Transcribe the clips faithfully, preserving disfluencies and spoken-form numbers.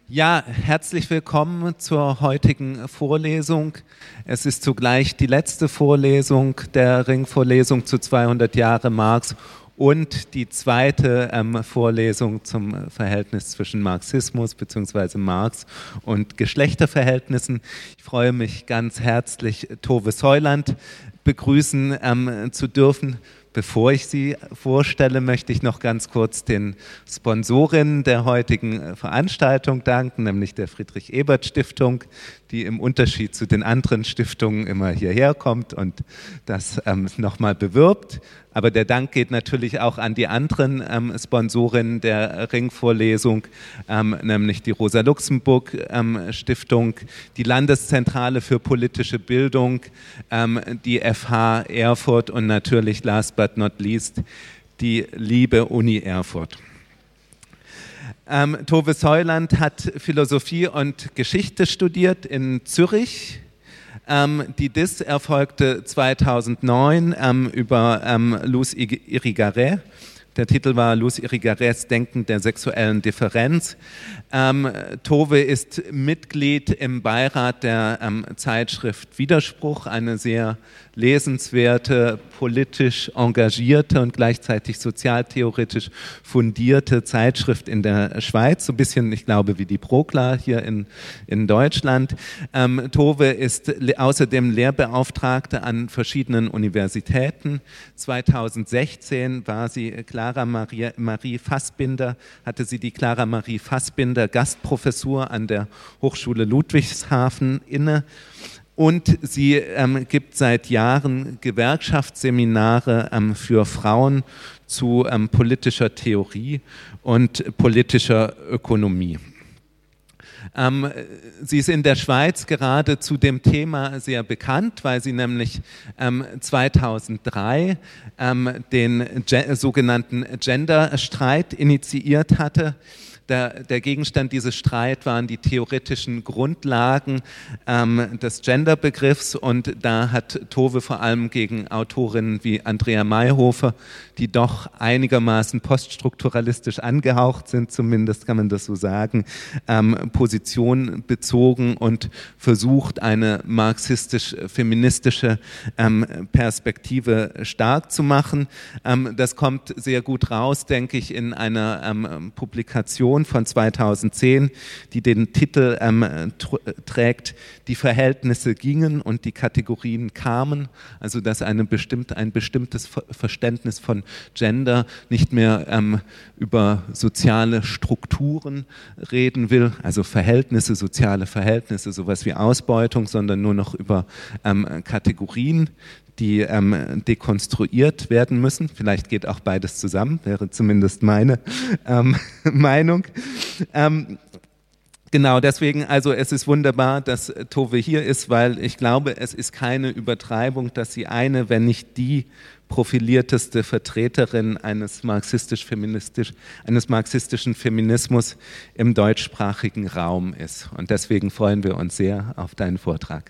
Ja, herzlich willkommen zur heutigen Vorlesung. Es ist zugleich die letzte Vorlesung der Ringvorlesung zu zweihundert Jahre Marx und die zweite ähm, Vorlesung zum Verhältnis zwischen Marxismus bzw. Marx und Geschlechterverhältnissen. Ich freue mich ganz herzlich, Tove Soiland begrüßen ähm, zu dürfen. Bevor ich sie vorstelle, möchte ich noch ganz kurz den Sponsorinnen der heutigen Veranstaltung danken, nämlich der Friedrich-Ebert-Stiftung, die im Unterschied zu den anderen Stiftungen immer hierher kommt und das ähm, nochmal bewirbt. Aber der Dank geht natürlich auch an die anderen ähm, Sponsorinnen der Ringvorlesung, ähm, nämlich die Rosa-Luxemburg-Stiftung, ähm, die Landeszentrale für politische Bildung, ähm, die F H Erfurt und natürlich, last but not least, die liebe Uni Erfurt. Ähm, Tove Soiland hat Philosophie und Geschichte studiert in Zürich. Ähm, die D I S erfolgte zweitausendneun ähm, über ähm, Luz Irigaray. Der Titel war Luz Irigareys Denken der sexuellen Differenz. Ähm, Tove ist Mitglied im Beirat der ähm, Zeitschrift Widerspruch, eine sehr lesenswerte, politisch engagierte und gleichzeitig sozialtheoretisch fundierte Zeitschrift in der Schweiz, so ein bisschen, ich glaube, wie die Prokla hier in, in Deutschland. Ähm, Tove ist le- außerdem Lehrbeauftragte an verschiedenen Universitäten. zweitausendsechzehn war sie Clara Marie, Marie Fassbinder, hatte sie die Clara Marie Fassbinder Gastprofessur an der Hochschule Ludwigshafen inne. Und sie ähm, gibt seit Jahren Gewerkschaftsseminare ähm, für Frauen zu ähm, politischer Theorie und politischer Ökonomie. Ähm, sie ist in der Schweiz gerade zu dem Thema sehr bekannt, weil sie nämlich ähm, zweitausenddrei ähm, den ge- sogenannten Genderstreit initiiert hatte. Der, der Gegenstand dieses Streits waren die theoretischen Grundlagen ähm, des Genderbegriffs, und da hat Tove vor allem gegen Autorinnen wie Andrea Mayhofer, die doch einigermaßen poststrukturalistisch angehaucht sind, zumindest kann man das so sagen, ähm, Position bezogen und versucht, eine marxistisch-feministische ähm, Perspektive stark zu machen. Ähm, das kommt sehr gut raus, denke ich, in einer ähm, Publikation von zweitausendzehn, die den Titel ähm, tr- trägt, die Verhältnisse gingen und die Kategorien kamen, also dass eine bestimmt, ein bestimmtes Ver- Verständnis von Gender nicht mehr ähm, über soziale Strukturen reden will, also Verhältnisse, soziale Verhältnisse, sowas wie Ausbeutung, sondern nur noch über ähm, Kategorien, die ähm, dekonstruiert werden müssen. Vielleicht geht auch beides zusammen, wäre zumindest meine ähm, Meinung. Ähm, genau, deswegen, also es ist wunderbar, dass Tove hier ist, weil ich glaube, es ist keine Übertreibung, dass sie eine, wenn nicht die profilierteste Vertreterin eines marxistisch-feministisch, eines marxistischen Feminismus im deutschsprachigen Raum ist. Und deswegen freuen wir uns sehr auf deinen Vortrag.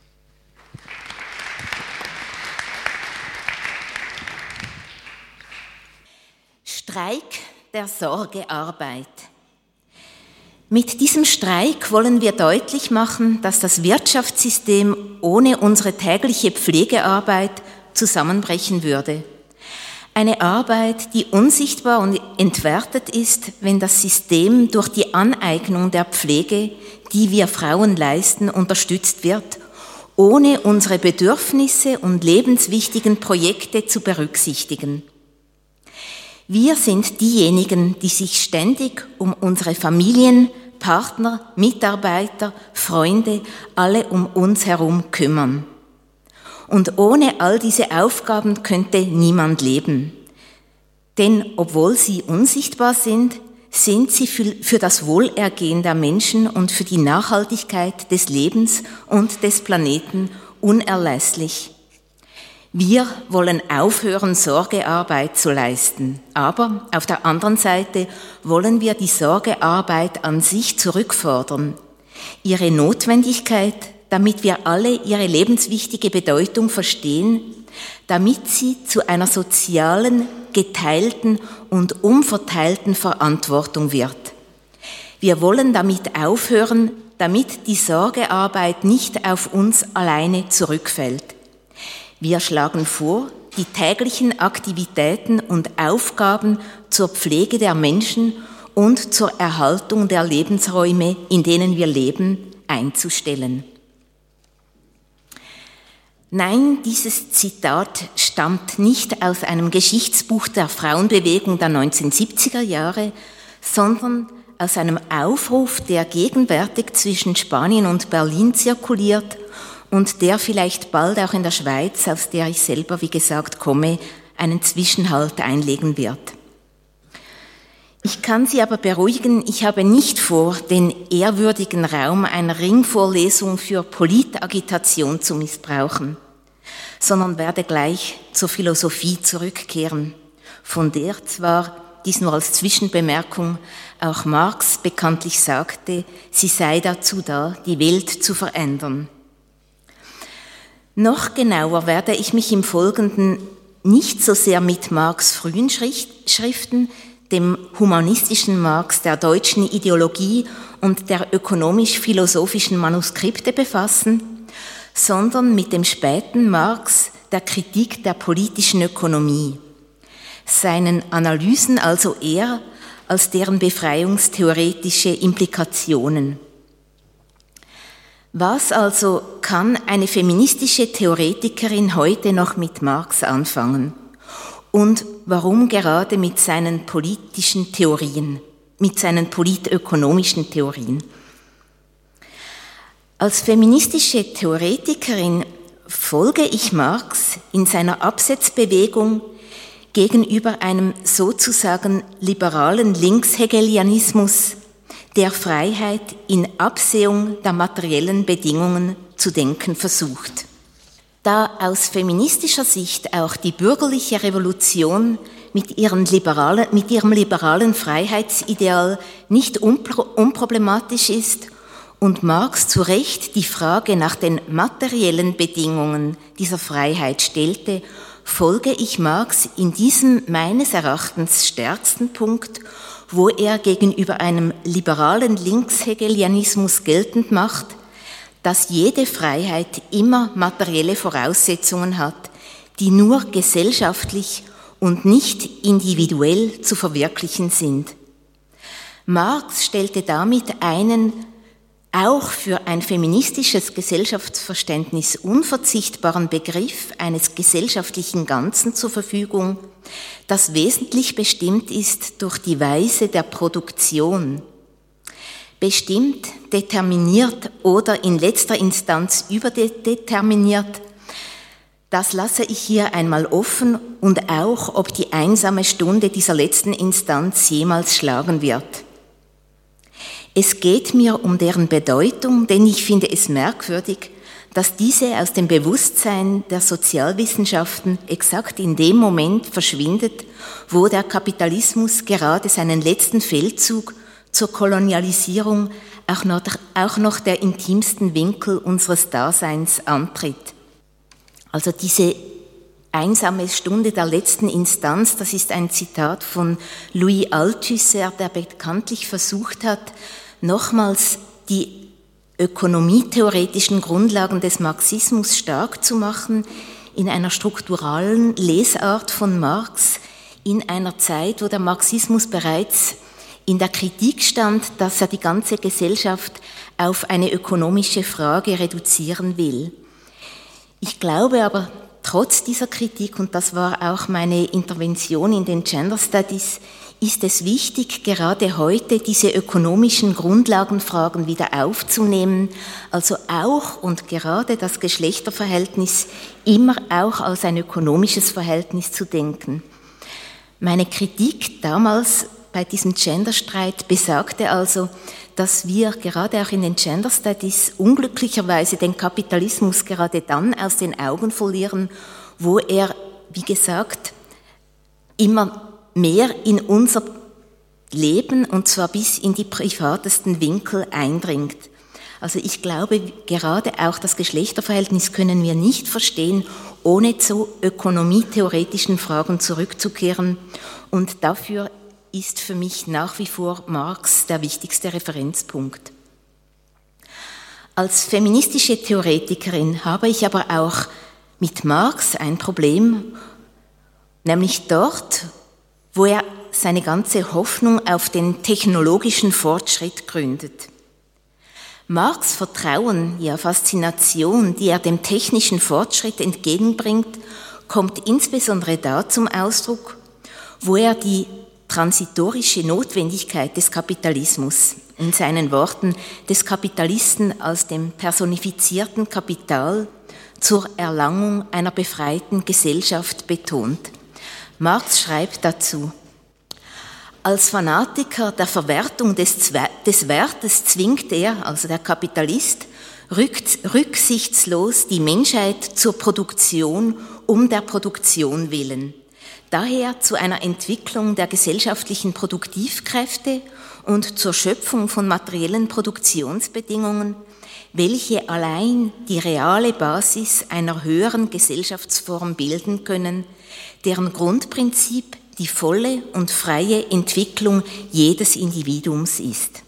Streik der Sorgearbeit. Mit diesem Streik wollen wir deutlich machen, dass das Wirtschaftssystem ohne unsere tägliche Pflegearbeit zusammenbrechen würde. Eine Arbeit, die unsichtbar und entwertet ist, wenn das System durch die Aneignung der Pflege, die wir Frauen leisten, unterstützt wird, ohne unsere Bedürfnisse und lebenswichtigen Projekte zu berücksichtigen. Wir sind diejenigen, die sich ständig um unsere Familien, Partner, Mitarbeiter, Freunde, alle um uns herum kümmern. Und ohne all diese Aufgaben könnte niemand leben. Denn obwohl sie unsichtbar sind, sind sie für das Wohlergehen der Menschen und für die Nachhaltigkeit des Lebens und des Planeten unerlässlich. Wir wollen aufhören, Sorgearbeit zu leisten, aber auf der anderen Seite wollen wir die Sorgearbeit an sich zurückfordern, ihre Notwendigkeit, damit wir alle ihre lebenswichtige Bedeutung verstehen, damit sie zu einer sozialen, geteilten und umverteilten Verantwortung wird. Wir wollen damit aufhören, damit die Sorgearbeit nicht auf uns alleine zurückfällt. Wir schlagen vor, die täglichen Aktivitäten und Aufgaben zur Pflege der Menschen und zur Erhaltung der Lebensräume, in denen wir leben, einzustellen. Nein, dieses Zitat stammt nicht aus einem Geschichtsbuch der Frauenbewegung der neunzehnhundertsiebziger Jahre, sondern aus einem Aufruf, der gegenwärtig zwischen Spanien und Berlin zirkuliert und der vielleicht bald auch in der Schweiz, aus der ich selber, wie gesagt, komme, einen Zwischenhalt einlegen wird. Ich kann Sie aber beruhigen, ich habe nicht vor, den ehrwürdigen Raum einer Ringvorlesung für Politagitation zu missbrauchen, sondern werde gleich zur Philosophie zurückkehren, von der zwar, dies nur als Zwischenbemerkung, auch Marx bekanntlich sagte, sie sei dazu da, die Welt zu verändern. Noch genauer werde ich mich im Folgenden nicht so sehr mit Marx' frühen Schriften, dem humanistischen Marx der deutschen Ideologie und der ökonomisch-philosophischen Manuskripte befassen, sondern mit dem späten Marx der Kritik der politischen Ökonomie, seinen Analysen also eher als deren befreiungstheoretische Implikationen. Was also kann eine feministische Theoretikerin heute noch mit Marx anfangen? Und warum gerade mit seinen politischen Theorien, mit seinen politökonomischen Theorien? Als feministische Theoretikerin folge ich Marx in seiner Absetzbewegung gegenüber einem sozusagen liberalen Linkshegelianismus, der Freiheit in Absehung der materiellen Bedingungen zu denken versucht. Da aus feministischer Sicht auch die bürgerliche Revolution mit ihrem liberalen, mit ihrem liberalen Freiheitsideal nicht unproblematisch ist und Marx zu Recht die Frage nach den materiellen Bedingungen dieser Freiheit stellte, folge ich Marx in diesem meines Erachtens stärksten Punkt, wo er gegenüber einem liberalen Linkshegelianismus geltend macht, dass jede Freiheit immer materielle Voraussetzungen hat, die nur gesellschaftlich und nicht individuell zu verwirklichen sind. Marx stellte damit einen auch für ein feministisches Gesellschaftsverständnis unverzichtbaren Begriff eines gesellschaftlichen Ganzen zur Verfügung, das wesentlich bestimmt ist durch die Weise der Produktion, bestimmt, determiniert oder in letzter Instanz überdeterminiert. Das lasse ich hier einmal offen und auch, ob die einsame Stunde dieser letzten Instanz jemals schlagen wird. Es geht mir um deren Bedeutung, denn ich finde es merkwürdig, dass diese aus dem Bewusstsein der Sozialwissenschaften exakt in dem Moment verschwindet, wo der Kapitalismus gerade seinen letzten Feldzug zur Kolonialisierung auch noch, auch noch der intimsten Winkel unseres Daseins antritt. Also diese einsame Stunde der letzten Instanz, das ist ein Zitat von Louis Althusser, der bekanntlich versucht hat, nochmals die ökonomietheoretischen Grundlagen des Marxismus stark zu machen in einer strukturalen Lesart von Marx in einer Zeit, wo der Marxismus bereits in der Kritik stand, dass er die ganze Gesellschaft auf eine ökonomische Frage reduzieren will. Ich glaube aber, trotz dieser Kritik, und das war auch meine Intervention in den Gender Studies, ist es wichtig, gerade heute diese ökonomischen Grundlagenfragen wieder aufzunehmen, also auch und gerade das Geschlechterverhältnis immer auch als ein ökonomisches Verhältnis zu denken. Meine Kritik damals bei diesem Genderstreit besagte also, dass wir gerade auch in den Gender Studies unglücklicherweise den Kapitalismus gerade dann aus den Augen verlieren, wo er, wie gesagt, immer mehr in unser Leben und zwar bis in die privatesten Winkel eindringt. Also ich glaube, gerade auch das Geschlechterverhältnis können wir nicht verstehen, ohne zu ökonomietheoretischen Fragen zurückzukehren. Und dafür ist für mich nach wie vor Marx der wichtigste Referenzpunkt. Als feministische Theoretikerin habe ich aber auch mit Marx ein Problem, nämlich dort, wo er seine ganze Hoffnung auf den technologischen Fortschritt gründet. Marx' Vertrauen, ja Faszination, die er dem technischen Fortschritt entgegenbringt, kommt insbesondere da zum Ausdruck, wo er die transitorische Notwendigkeit des Kapitalismus, in seinen Worten des Kapitalisten als dem personifizierten Kapital, zur Erlangung einer befreiten Gesellschaft betont. Marx schreibt dazu: Als Fanatiker der Verwertung des, des Wertes zwingt er, also der Kapitalist, rücksichtslos die Menschheit zur Produktion um der Produktion willen. Daher zu einer Entwicklung der gesellschaftlichen Produktivkräfte und zur Schöpfung von materiellen Produktionsbedingungen, welche allein die reale Basis einer höheren Gesellschaftsform bilden können, deren Grundprinzip die volle und freie Entwicklung jedes Individuums ist.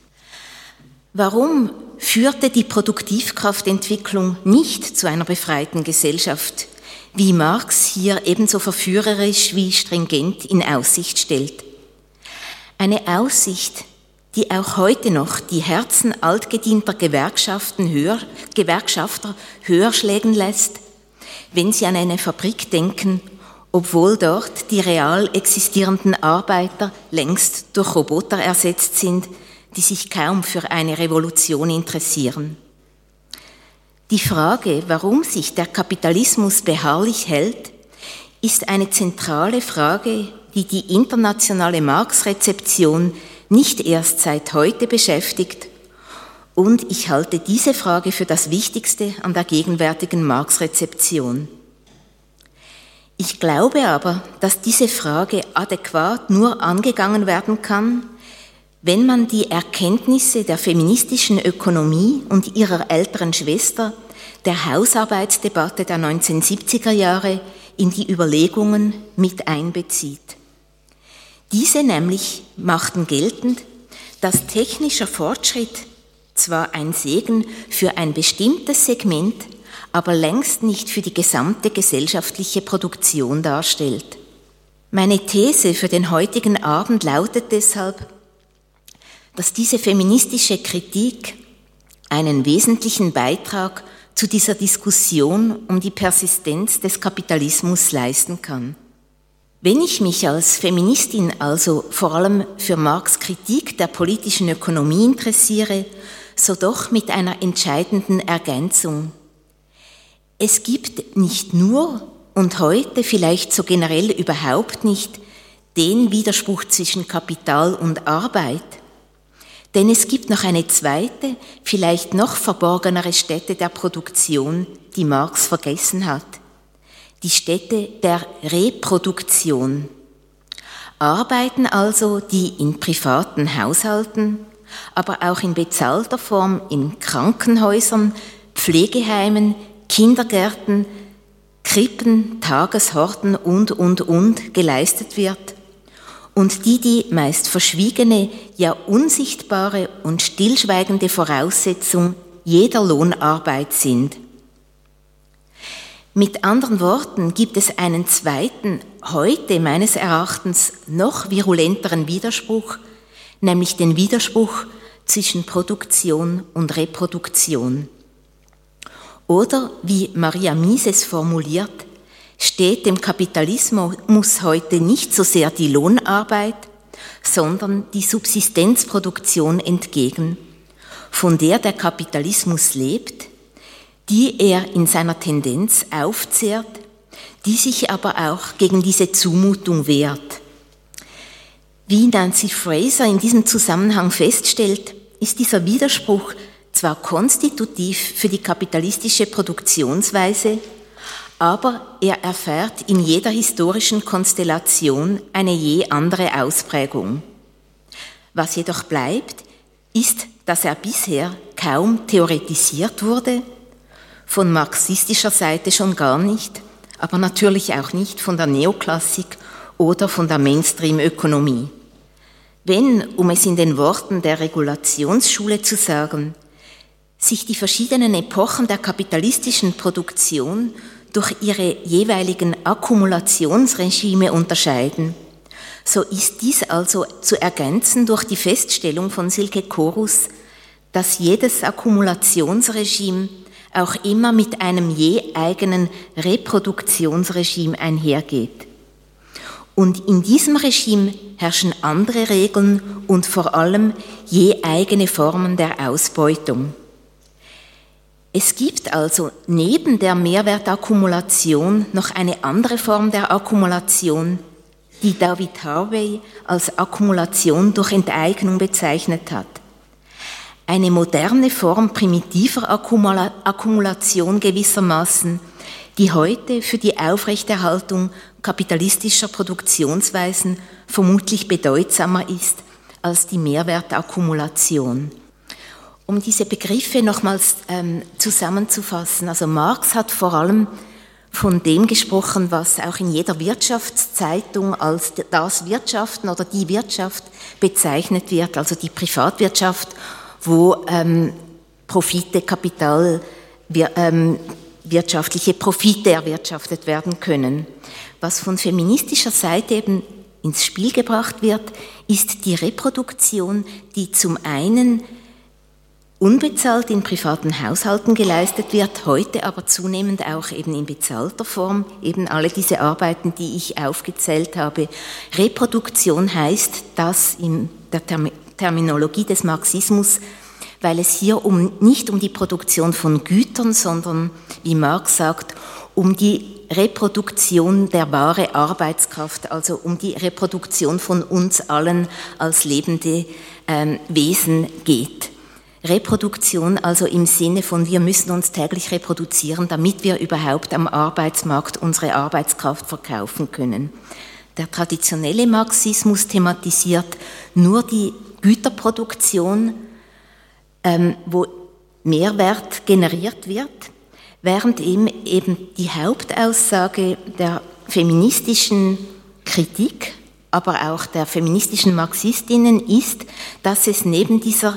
Warum führte die Produktivkraftentwicklung nicht zu einer befreiten Gesellschaft, wie Marx hier ebenso verführerisch wie stringent in Aussicht stellt? Eine Aussicht, die auch heute noch die Herzen altgedienter Gewerkschaften höher, Gewerkschafter höher schlägen lässt, wenn sie an eine Fabrik denken, obwohl dort die real existierenden Arbeiter längst durch Roboter ersetzt sind, die sich kaum für eine Revolution interessieren. Die Frage, warum sich der Kapitalismus beharrlich hält, ist eine zentrale Frage, die die internationale Marx-Rezeption nicht erst seit heute beschäftigt, und ich halte diese Frage für das Wichtigste an der gegenwärtigen Marx-Rezeption. Ich glaube aber, dass diese Frage adäquat nur angegangen werden kann, wenn man die Erkenntnisse der feministischen Ökonomie und ihrer älteren Schwester, der Hausarbeitsdebatte der neunzehnhundertsiebziger Jahre, in die Überlegungen mit einbezieht. Diese nämlich machten geltend, dass technischer Fortschritt zwar ein Segen für ein bestimmtes Segment, aber längst nicht für die gesamte gesellschaftliche Produktion darstellt. Meine These für den heutigen Abend lautet deshalb, dass diese feministische Kritik einen wesentlichen Beitrag zu dieser Diskussion um die Persistenz des Kapitalismus leisten kann. Wenn ich mich als Feministin also vor allem für Marx' Kritik der politischen Ökonomie interessiere, so doch mit einer entscheidenden Ergänzung. Es gibt nicht nur und heute vielleicht so generell überhaupt nicht den Widerspruch zwischen Kapital und Arbeit, denn es gibt noch eine zweite, vielleicht noch verborgenere Stätte der Produktion, die Marx vergessen hat. Die Stätte der Reproduktion. Arbeiten also, die in privaten Haushalten, aber auch in bezahlter Form in Krankenhäusern, Pflegeheimen, Kindergärten, Krippen, Tageshorten und, und, und geleistet wird und die die meist verschwiegene, ja unsichtbare und stillschweigende Voraussetzung jeder Lohnarbeit sind. Mit anderen Worten gibt es einen zweiten, heute meines Erachtens noch virulenteren Widerspruch, nämlich den Widerspruch zwischen Produktion und Reproduktion. Oder, wie Maria Mises formuliert, steht dem Kapitalismus heute nicht so sehr die Lohnarbeit, sondern die Subsistenzproduktion entgegen, von der der Kapitalismus lebt, die er in seiner Tendenz aufzehrt, die sich aber auch gegen diese Zumutung wehrt. Wie Nancy Fraser in diesem Zusammenhang feststellt, ist dieser Widerspruch zwar konstitutiv für die kapitalistische Produktionsweise, aber er erfährt in jeder historischen Konstellation eine je andere Ausprägung. Was jedoch bleibt, ist, dass er bisher kaum theoretisiert wurde, von marxistischer Seite schon gar nicht, aber natürlich auch nicht von der Neoklassik oder von der Mainstream-Ökonomie. wenn, um es in den Worten der Regulationsschule zu sagen, sich die verschiedenen Epochen der kapitalistischen Produktion durch ihre jeweiligen Akkumulationsregime unterscheiden, so ist dies also zu ergänzen durch die Feststellung von Silke Korus, dass jedes Akkumulationsregime auch immer mit einem je eigenen Reproduktionsregime einhergeht. Und in diesem Regime herrschen andere Regeln und vor allem je eigene Formen der Ausbeutung. Es gibt also neben der Mehrwertakkumulation noch eine andere Form der Akkumulation, die David Harvey als Akkumulation durch Enteignung bezeichnet hat. Eine moderne Form primitiver Akkumula- Akkumulation gewissermaßen, die heute für die Aufrechterhaltung kapitalistischer Produktionsweisen vermutlich bedeutsamer ist als die Mehrwertakkumulation. Um diese Begriffe nochmals ähm, zusammenzufassen, also Marx hat vor allem von dem gesprochen, was auch in jeder Wirtschaftszeitung als das Wirtschaften oder die Wirtschaft bezeichnet wird, also die Privatwirtschaft, wo ähm, Profite, Kapital, wir, ähm, wirtschaftliche Profite erwirtschaftet werden können. Was von feministischer Seite eben ins Spiel gebracht wird, ist die Reproduktion, die zum einen unbezahlt in privaten Haushalten geleistet wird, heute aber zunehmend auch eben in bezahlter Form, eben alle diese Arbeiten, die ich aufgezählt habe. Reproduktion heißt das in der Term- Terminologie des Marxismus, weil es hier um, nicht um die Produktion von Gütern, sondern, wie Marx sagt, um die Reproduktion der wahre Arbeitskraft, also um die Reproduktion von uns allen als lebende ähm, Wesen geht. Reproduktion also im Sinne von, wir müssen uns täglich reproduzieren, damit wir überhaupt am Arbeitsmarkt unsere Arbeitskraft verkaufen können. Der traditionelle Marxismus thematisiert nur die Güterproduktion, ähm, wo Mehrwert generiert wird, während eben, eben die Hauptaussage der feministischen Kritik, aber auch der feministischen Marxistinnen ist, dass es neben dieser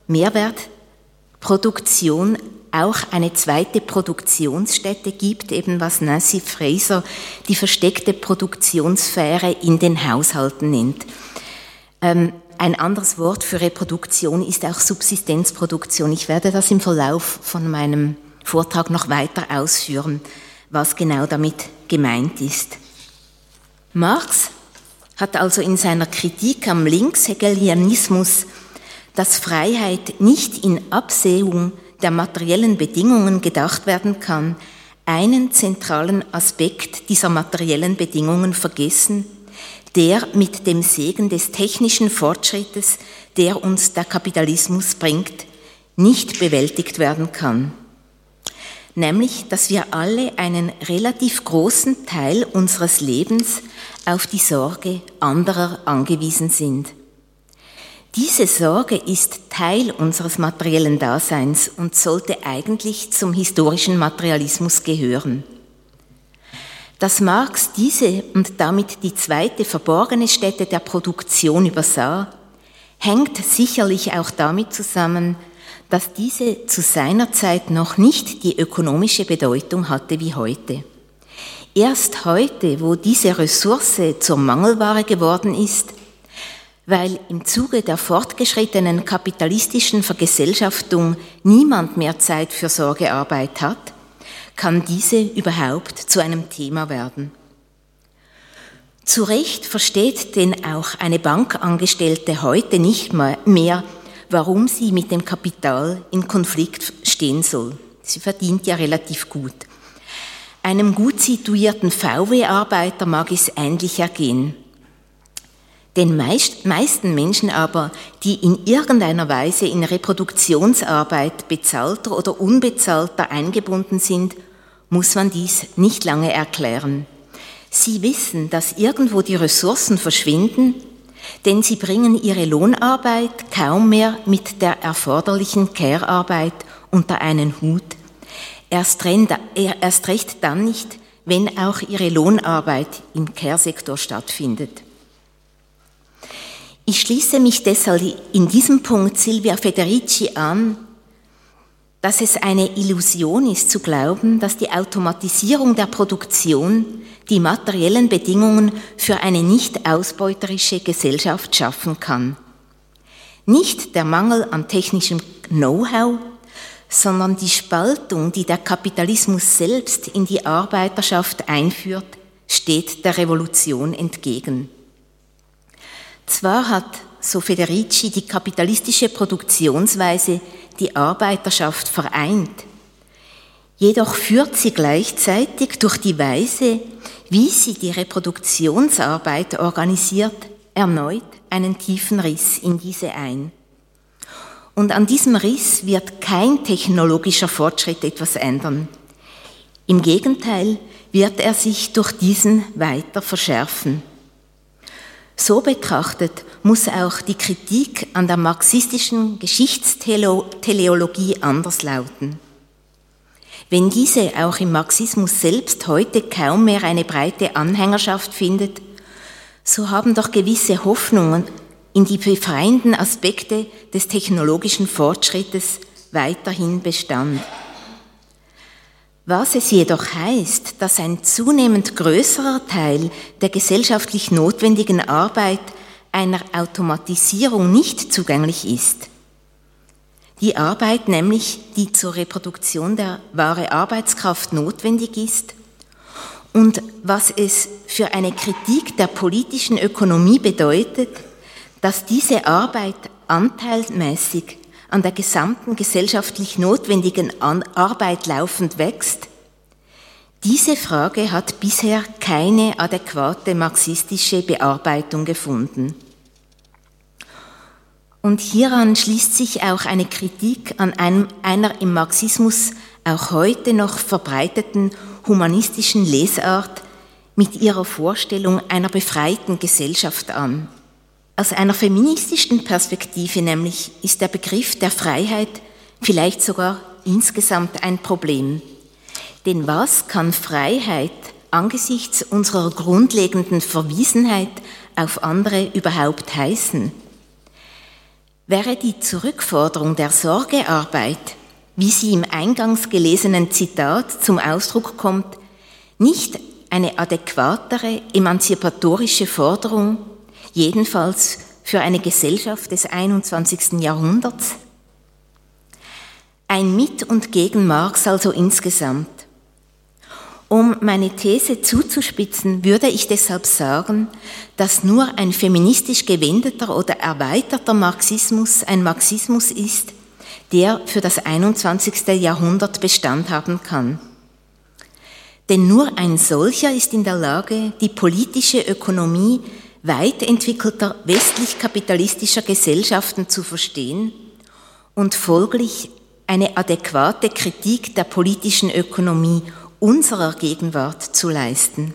Mehrwertproduktion auch eine zweite Produktionsstätte gibt, eben was Nancy Fraser die versteckte Produktionssphäre in den Haushalten nennt. Ähm, ein anderes Wort für Reproduktion ist auch Subsistenzproduktion. Ich werde das im Verlauf von meinem Vortrag noch weiter ausführen, was genau damit gemeint ist. Marx hat also in seiner Kritik am Linkshegelianismus, dass Freiheit nicht in Absehung der materiellen Bedingungen gedacht werden kann, einen zentralen Aspekt dieser materiellen Bedingungen vergessen, der mit dem Segen des technischen Fortschrittes, der uns der Kapitalismus bringt, nicht bewältigt werden kann. Nämlich, dass wir alle einen relativ großen Teil unseres Lebens auf die Sorge anderer angewiesen sind. Diese Sorge ist Teil unseres materiellen Daseins und sollte eigentlich zum historischen Materialismus gehören. Dass Marx diese und damit die zweite verborgene Stätte der Produktion übersah, hängt sicherlich auch damit zusammen, dass diese zu seiner Zeit noch nicht die ökonomische Bedeutung hatte wie heute. Erst heute, wo diese Ressource zur Mangelware geworden ist, weil im Zuge der fortgeschrittenen kapitalistischen Vergesellschaftung niemand mehr Zeit für Sorgearbeit hat, kann diese überhaupt zu einem Thema werden. Zu Recht versteht denn auch eine Bankangestellte heute nicht mehr, warum sie mit dem Kapital in Konflikt stehen soll. Sie verdient ja relativ gut. Einem gut situierten V W-Arbeiter mag es ähnlich ergehen. Den meisten Menschen aber, die in irgendeiner Weise in Reproduktionsarbeit bezahlter oder unbezahlter eingebunden sind, muss man dies nicht lange erklären. Sie wissen, dass irgendwo die Ressourcen verschwinden, denn sie bringen ihre Lohnarbeit kaum mehr mit der erforderlichen Care-Arbeit unter einen Hut. Erst recht dann nicht, wenn auch ihre Lohnarbeit im Care-Sektor stattfindet. Ich schließe mich deshalb in diesem Punkt Silvia Federici an, dass es eine Illusion ist zu glauben, dass die Automatisierung der Produktion die materiellen Bedingungen für eine nicht ausbeuterische Gesellschaft schaffen kann. Nicht der Mangel an technischem Know-how, sondern die Spaltung, die der Kapitalismus selbst in die Arbeiterschaft einführt, steht der Revolution entgegen. Zwar hat, so Federici, die kapitalistische Produktionsweise die Arbeiterschaft vereint, jedoch führt sie gleichzeitig durch die Weise, wie sie die Reproduktionsarbeit organisiert, erneut einen tiefen Riss in diese ein. Und an diesem Riss wird kein technologischer Fortschritt etwas ändern. Im Gegenteil wird er sich durch diesen weiter verschärfen. So betrachtet muss auch die Kritik an der marxistischen Geschichtsteleologie anders lauten. Wenn diese auch im Marxismus selbst heute kaum mehr eine breite Anhängerschaft findet, so haben doch gewisse Hoffnungen in die befreienden Aspekte des technologischen Fortschrittes weiterhin Bestand. Was es jedoch heißt, dass ein zunehmend größerer Teil der gesellschaftlich notwendigen Arbeit einer Automatisierung nicht zugänglich ist. Die Arbeit nämlich, die zur Reproduktion der wahren Arbeitskraft notwendig ist und was es für eine Kritik der politischen Ökonomie bedeutet, dass diese Arbeit anteilsmäßig an der gesamten gesellschaftlich notwendigen Arbeit laufend wächst, diese Frage hat bisher keine adäquate marxistische Bearbeitung gefunden. Und hieran schließt sich auch eine Kritik an einem, einer im Marxismus auch heute noch verbreiteten humanistischen Lesart mit ihrer Vorstellung einer befreiten Gesellschaft an. Aus einer feministischen Perspektive nämlich ist der Begriff der Freiheit vielleicht sogar insgesamt ein Problem. Denn was kann Freiheit angesichts unserer grundlegenden Verwiesenheit auf andere überhaupt heißen? Wäre die Zurückforderung der Sorgearbeit, wie sie im eingangs gelesenen Zitat zum Ausdruck kommt, nicht eine adäquatere, emanzipatorische Forderung, jedenfalls für eine Gesellschaft des einundzwanzigsten Jahrhunderts? Ein Mit und gegen Marx also insgesamt. Um meine These zuzuspitzen, würde ich deshalb sagen, dass nur ein feministisch gewendeter oder erweiterter Marxismus ein Marxismus ist, der für das einundzwanzigste Jahrhundert Bestand haben kann. Denn nur ein solcher ist in der Lage, die politische Ökonomie weit entwickelter westlich-kapitalistischer Gesellschaften zu verstehen und folglich eine adäquate Kritik der politischen Ökonomie unserer Gegenwart zu leisten.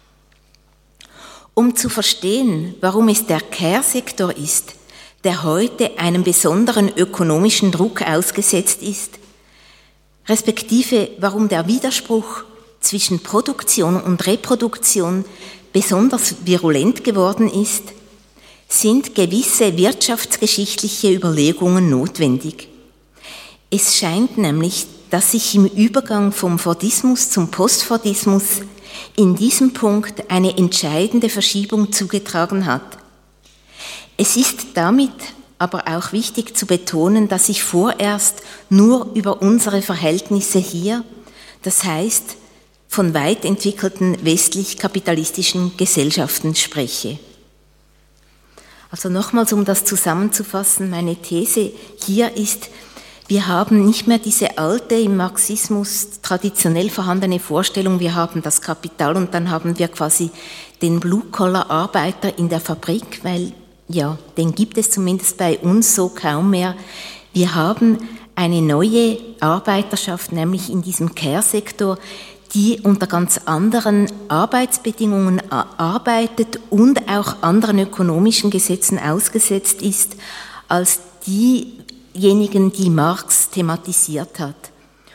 Um zu verstehen, warum es der Care-Sektor ist, der heute einem besonderen ökonomischen Druck ausgesetzt ist, respektive warum der Widerspruch zwischen Produktion und Reproduktion besonders virulent geworden ist, sind gewisse wirtschaftsgeschichtliche Überlegungen notwendig. Es scheint nämlich, dass sich im Übergang vom Fordismus zum Postfordismus in diesem Punkt eine entscheidende Verschiebung zugetragen hat. Es ist damit aber auch wichtig zu betonen, dass ich vorerst nur über unsere Verhältnisse hier, das heißt von weit entwickelten westlich-kapitalistischen Gesellschaften spreche. Also nochmals, um das zusammenzufassen, meine These hier ist, wir haben nicht mehr diese alte, im Marxismus traditionell vorhandene Vorstellung, wir haben das Kapital und dann haben wir quasi den Blue-Collar-Arbeiter in der Fabrik, weil, ja, den gibt es zumindest bei uns so kaum mehr. Wir haben eine neue Arbeiterschaft, nämlich in diesem Care-Sektor, die unter ganz anderen Arbeitsbedingungen arbeitet und auch anderen ökonomischen Gesetzen ausgesetzt ist, als diejenigen, die Marx thematisiert hat.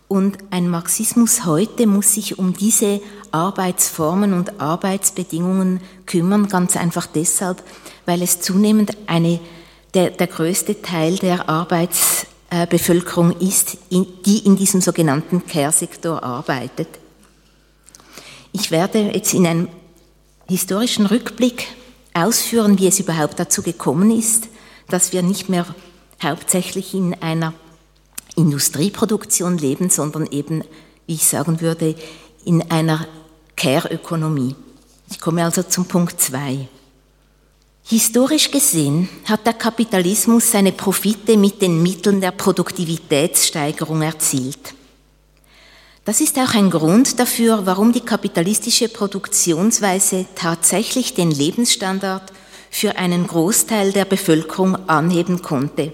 Und ein Marxismus heute muss sich um diese Arbeitsformen und Arbeitsbedingungen kümmern, ganz einfach deshalb, weil es zunehmend eine, der, der größte Teil der Arbeitsbevölkerung ist, die in diesem sogenannten Care-Sektor arbeitet. Ich werde jetzt in einem historischen Rückblick ausführen, wie es überhaupt dazu gekommen ist, dass wir nicht mehr hauptsächlich in einer Industrieproduktion leben, sondern eben, wie ich sagen würde, in einer Care-Ökonomie. Ich komme also zum Punkt zwei. Historisch gesehen hat der Kapitalismus seine Profite mit den Mitteln der Produktivitätssteigerung erzielt. Das ist auch ein Grund dafür, warum die kapitalistische Produktionsweise tatsächlich den Lebensstandard für einen Großteil der Bevölkerung anheben konnte.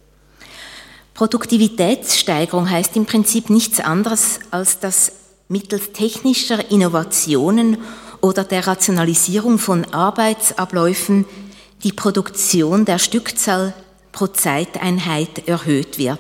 Produktivitätssteigerung heißt im Prinzip nichts anderes, als dass mittels technischer Innovationen oder der Rationalisierung von Arbeitsabläufen die Produktion der Stückzahl pro Zeiteinheit erhöht wird.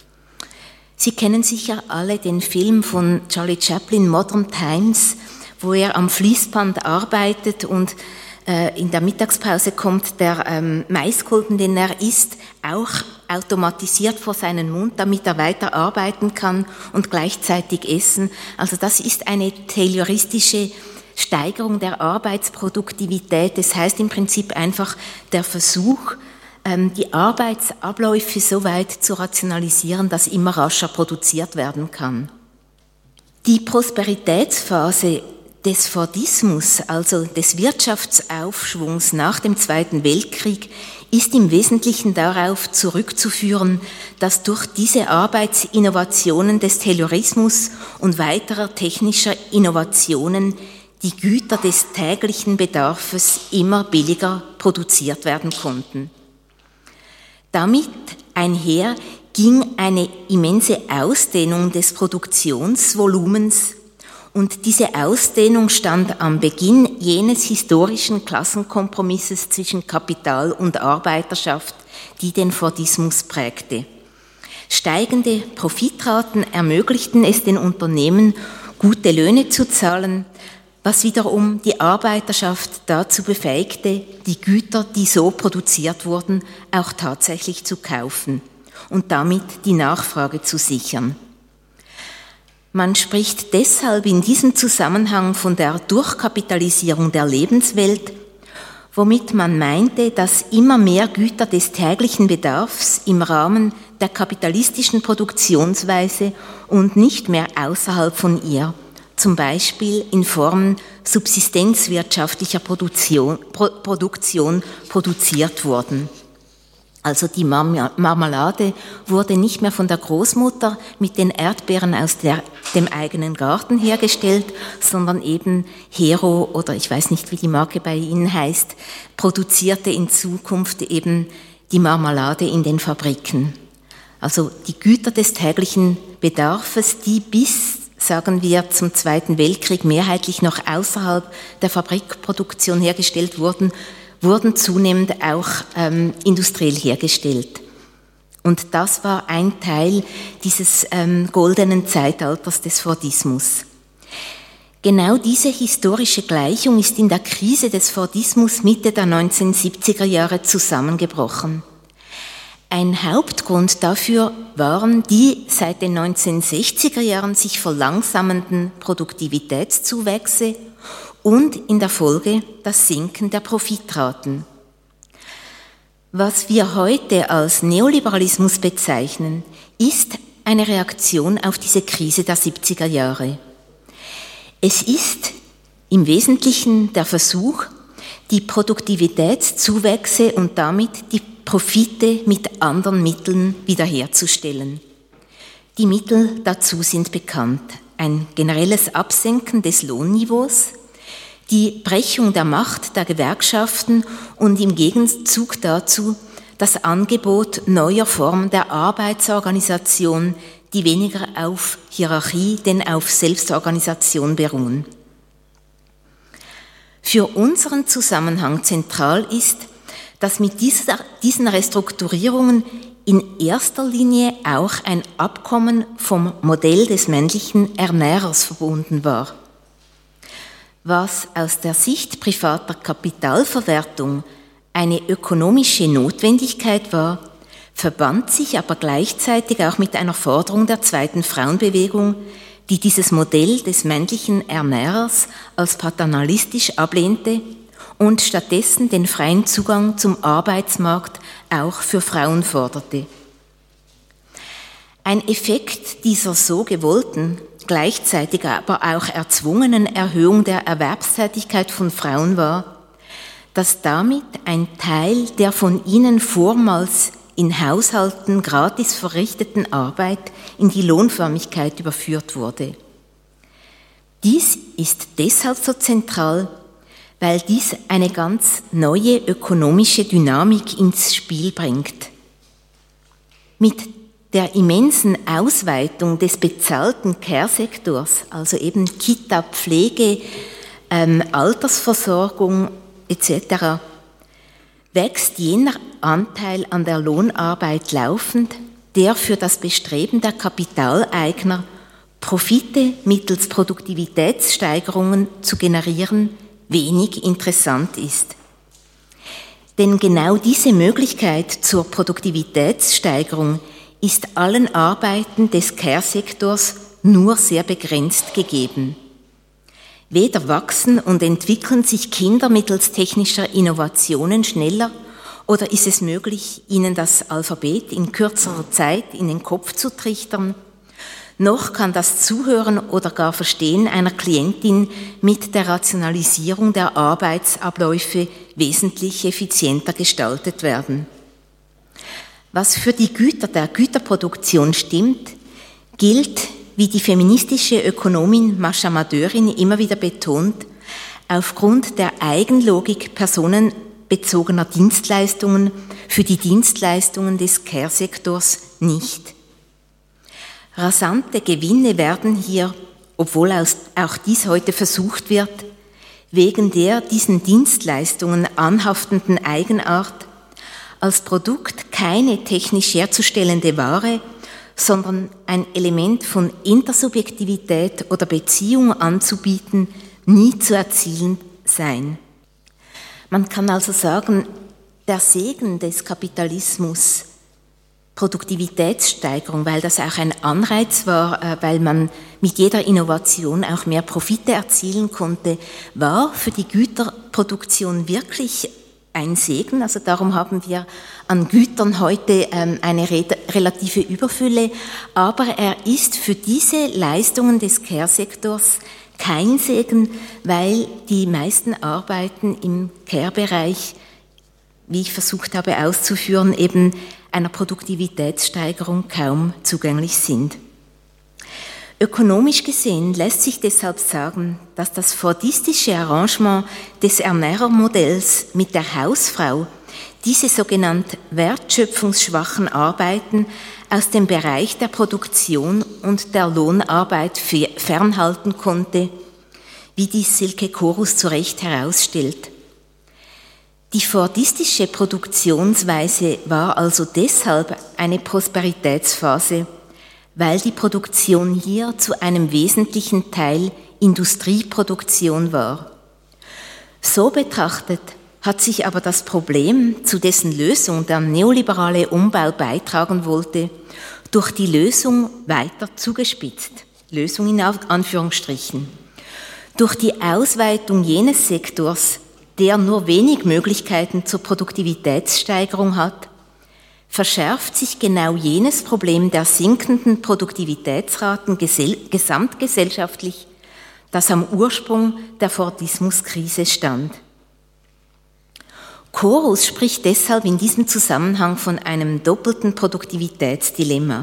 Sie kennen sicher alle den Film von Charlie Chaplin, Modern Times, wo er am Fließband arbeitet und äh, in der Mittagspause kommt der ähm, Maiskolben, den er isst, auch automatisiert vor seinen Mund, damit er weiter arbeiten kann und gleichzeitig essen. Also das ist eine tayloristische Steigerung der Arbeitsproduktivität. Das heißt im Prinzip einfach der Versuch, die Arbeitsabläufe so weit zu rationalisieren, dass immer rascher produziert werden kann. Die Prosperitätsphase des Fordismus, also des Wirtschaftsaufschwungs nach dem Zweiten Weltkrieg, ist im Wesentlichen darauf zurückzuführen, dass durch diese Arbeitsinnovationen des Taylorismus und weiterer technischer Innovationen die Güter des täglichen Bedarfs immer billiger produziert werden konnten. Damit einher ging eine immense Ausdehnung des Produktionsvolumens und diese Ausdehnung stand am Beginn jenes historischen Klassenkompromisses zwischen Kapital und Arbeiterschaft, die den Fordismus prägte. Steigende Profitraten ermöglichten es den Unternehmen, gute Löhne zu zahlen, was wiederum die Arbeiterschaft dazu befähigte, die Güter, die so produziert wurden, auch tatsächlich zu kaufen und damit die Nachfrage zu sichern. Man spricht deshalb in diesem Zusammenhang von der Durchkapitalisierung der Lebenswelt, womit man meinte, dass immer mehr Güter des täglichen Bedarfs im Rahmen der kapitalistischen Produktionsweise und nicht mehr außerhalb von ihr, zum Beispiel in Form subsistenzwirtschaftlicher Produktion, Pro, Produktion produziert wurden. Also die Marmelade wurde nicht mehr von der Großmutter mit den Erdbeeren aus der, dem eigenen Garten hergestellt, sondern eben Hero, oder ich weiß nicht, wie die Marke bei Ihnen heißt, produzierte in Zukunft eben die Marmelade in den Fabriken. Also die Güter des täglichen Bedarfs, die bis sagen wir, zum Zweiten Weltkrieg mehrheitlich noch außerhalb der Fabrikproduktion hergestellt wurden, wurden zunehmend auch ähm, industriell hergestellt. Und das war ein Teil dieses ähm, goldenen Zeitalters des Fordismus. Genau diese historische Gleichung ist in der Krise des Fordismus Mitte der neunzehnhundertsiebziger Jahre zusammengebrochen. Ein Hauptgrund dafür waren die seit den neunzehnhundertsechziger Jahren sich verlangsamenden Produktivitätszuwächse und in der Folge das Sinken der Profitraten. Was wir heute als Neoliberalismus bezeichnen, ist eine Reaktion auf diese Krise der siebziger Jahre. Es ist im Wesentlichen der Versuch, die Produktivitätszuwächse und damit die Profite mit anderen Mitteln wiederherzustellen. Die Mittel dazu sind bekannt. Ein generelles Absenken des Lohnniveaus, die Brechung der Macht der Gewerkschaften und im Gegenzug dazu das Angebot neuer Formen der Arbeitsorganisation, die weniger auf Hierarchie, denn auf Selbstorganisation beruhen. Für unseren Zusammenhang zentral ist, dass mit dieser, diesen Restrukturierungen in erster Linie auch ein Abkommen vom Modell des männlichen Ernährers verbunden war. Was aus der Sicht privater Kapitalverwertung eine ökonomische Notwendigkeit war, verband sich aber gleichzeitig auch mit einer Forderung der zweiten Frauenbewegung, die dieses Modell des männlichen Ernährers als paternalistisch ablehnte und stattdessen den freien Zugang zum Arbeitsmarkt auch für Frauen forderte. Ein Effekt dieser so gewollten, gleichzeitig aber auch erzwungenen Erhöhung der Erwerbstätigkeit von Frauen war, dass damit ein Teil der von ihnen vormals in Haushalten gratis verrichteten Arbeit in die Lohnförmigkeit überführt wurde. Dies ist deshalb so zentral, weil dies eine ganz neue ökonomische Dynamik ins Spiel bringt. Mit der immensen Ausweitung des bezahlten Care-Sektors, also eben Kita, Pflege, ähm, Altersversorgung et cetera, wächst jener Anteil an der Lohnarbeit laufend, der für das Bestreben der Kapitaleigner, Profite mittels Produktivitätssteigerungen zu generieren, wenig interessant ist. Denn genau diese Möglichkeit zur Produktivitätssteigerung ist allen Arbeiten des Care-Sektors nur sehr begrenzt gegeben. Weder wachsen und entwickeln sich Kinder mittels technischer Innovationen schneller, oder ist es möglich, ihnen das Alphabet in kürzerer Zeit in den Kopf zu trichtern, noch kann das Zuhören oder gar Verstehen einer Klientin mit der Rationalisierung der Arbeitsabläufe wesentlich effizienter gestaltet werden. Was für die Güter der Güterproduktion stimmt, gilt, wie die feministische Ökonomin Mascha Madörin immer wieder betont, aufgrund der Eigenlogik personenbezogener Dienstleistungen für die Dienstleistungen des Care-Sektors nicht. Rasante Gewinne werden hier, obwohl auch dies heute versucht wird, wegen der diesen Dienstleistungen anhaftenden Eigenart als Produkt keine technisch herzustellende Ware, sondern ein Element von Intersubjektivität oder Beziehung anzubieten, nie zu erzielen sein. Man kann also sagen, der Segen des Kapitalismus, Produktivitätssteigerung, weil das auch ein Anreiz war, weil man mit jeder Innovation auch mehr Profite erzielen konnte, war für die Güterproduktion wirklich ein Segen. Also darum haben wir an Gütern heute eine relative Überfülle, aber er ist für diese Leistungen des Care-Sektors kein Segen, weil die meisten Arbeiten im Care-Bereich, wie ich versucht habe auszuführen, eben einer Produktivitätssteigerung kaum zugänglich sind. Ökonomisch gesehen lässt sich deshalb sagen, dass das fordistische Arrangement des Ernährermodells mit der Hausfrau diese sogenannt wertschöpfungsschwachen Arbeiten aus dem Bereich der Produktion und der Lohnarbeit fernhalten konnte, wie dies Silke Korus zu Recht herausstellt. Die fordistische Produktionsweise war also deshalb eine Prosperitätsphase, weil die Produktion hier zu einem wesentlichen Teil Industrieproduktion war. So betrachtet hat sich aber das Problem, zu dessen Lösung der neoliberale Umbau beitragen wollte, durch die Lösung weiter zugespitzt. Lösung in Anführungsstrichen. Durch die Ausweitung jenes Sektors, der nur wenig Möglichkeiten zur Produktivitätssteigerung hat, verschärft sich genau jenes Problem der sinkenden Produktivitätsraten gesamtgesellschaftlich, das am Ursprung der Fordismuskrise stand. Korus spricht deshalb in diesem Zusammenhang von einem doppelten Produktivitätsdilemma.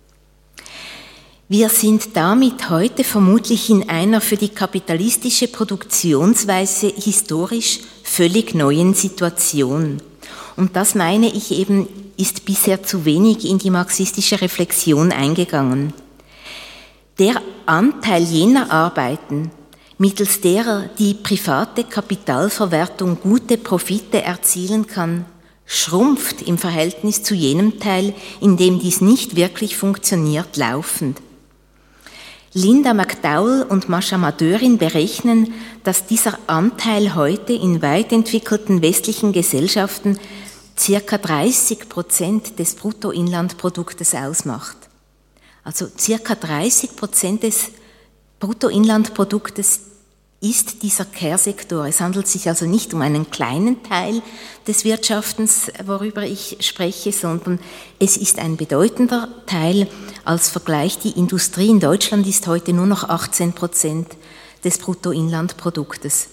Wir sind damit heute vermutlich in einer für die kapitalistische Produktionsweise historisch völlig neuen Situation. Und das, meine ich eben, ist bisher zu wenig in die marxistische Reflexion eingegangen. Der Anteil jener Arbeiten, mittels derer die private Kapitalverwertung gute Profite erzielen kann, schrumpft im Verhältnis zu jenem Teil, in dem dies nicht wirklich funktioniert, laufend. Linda McDowell und Masha Madörin berechnen, dass dieser Anteil heute in weit entwickelten westlichen Gesellschaften circa dreißig Prozent des Bruttoinlandproduktes ausmacht. Also circa dreißig Prozent des Bruttoinlandproduktes ist dieser Care-Sektor. Es handelt sich also nicht um einen kleinen Teil des Wirtschaftens, worüber ich spreche, sondern es ist ein bedeutender Teil. Als Vergleich, die Industrie in Deutschland ist heute nur noch achtzehn Prozent des Bruttoinlandproduktes.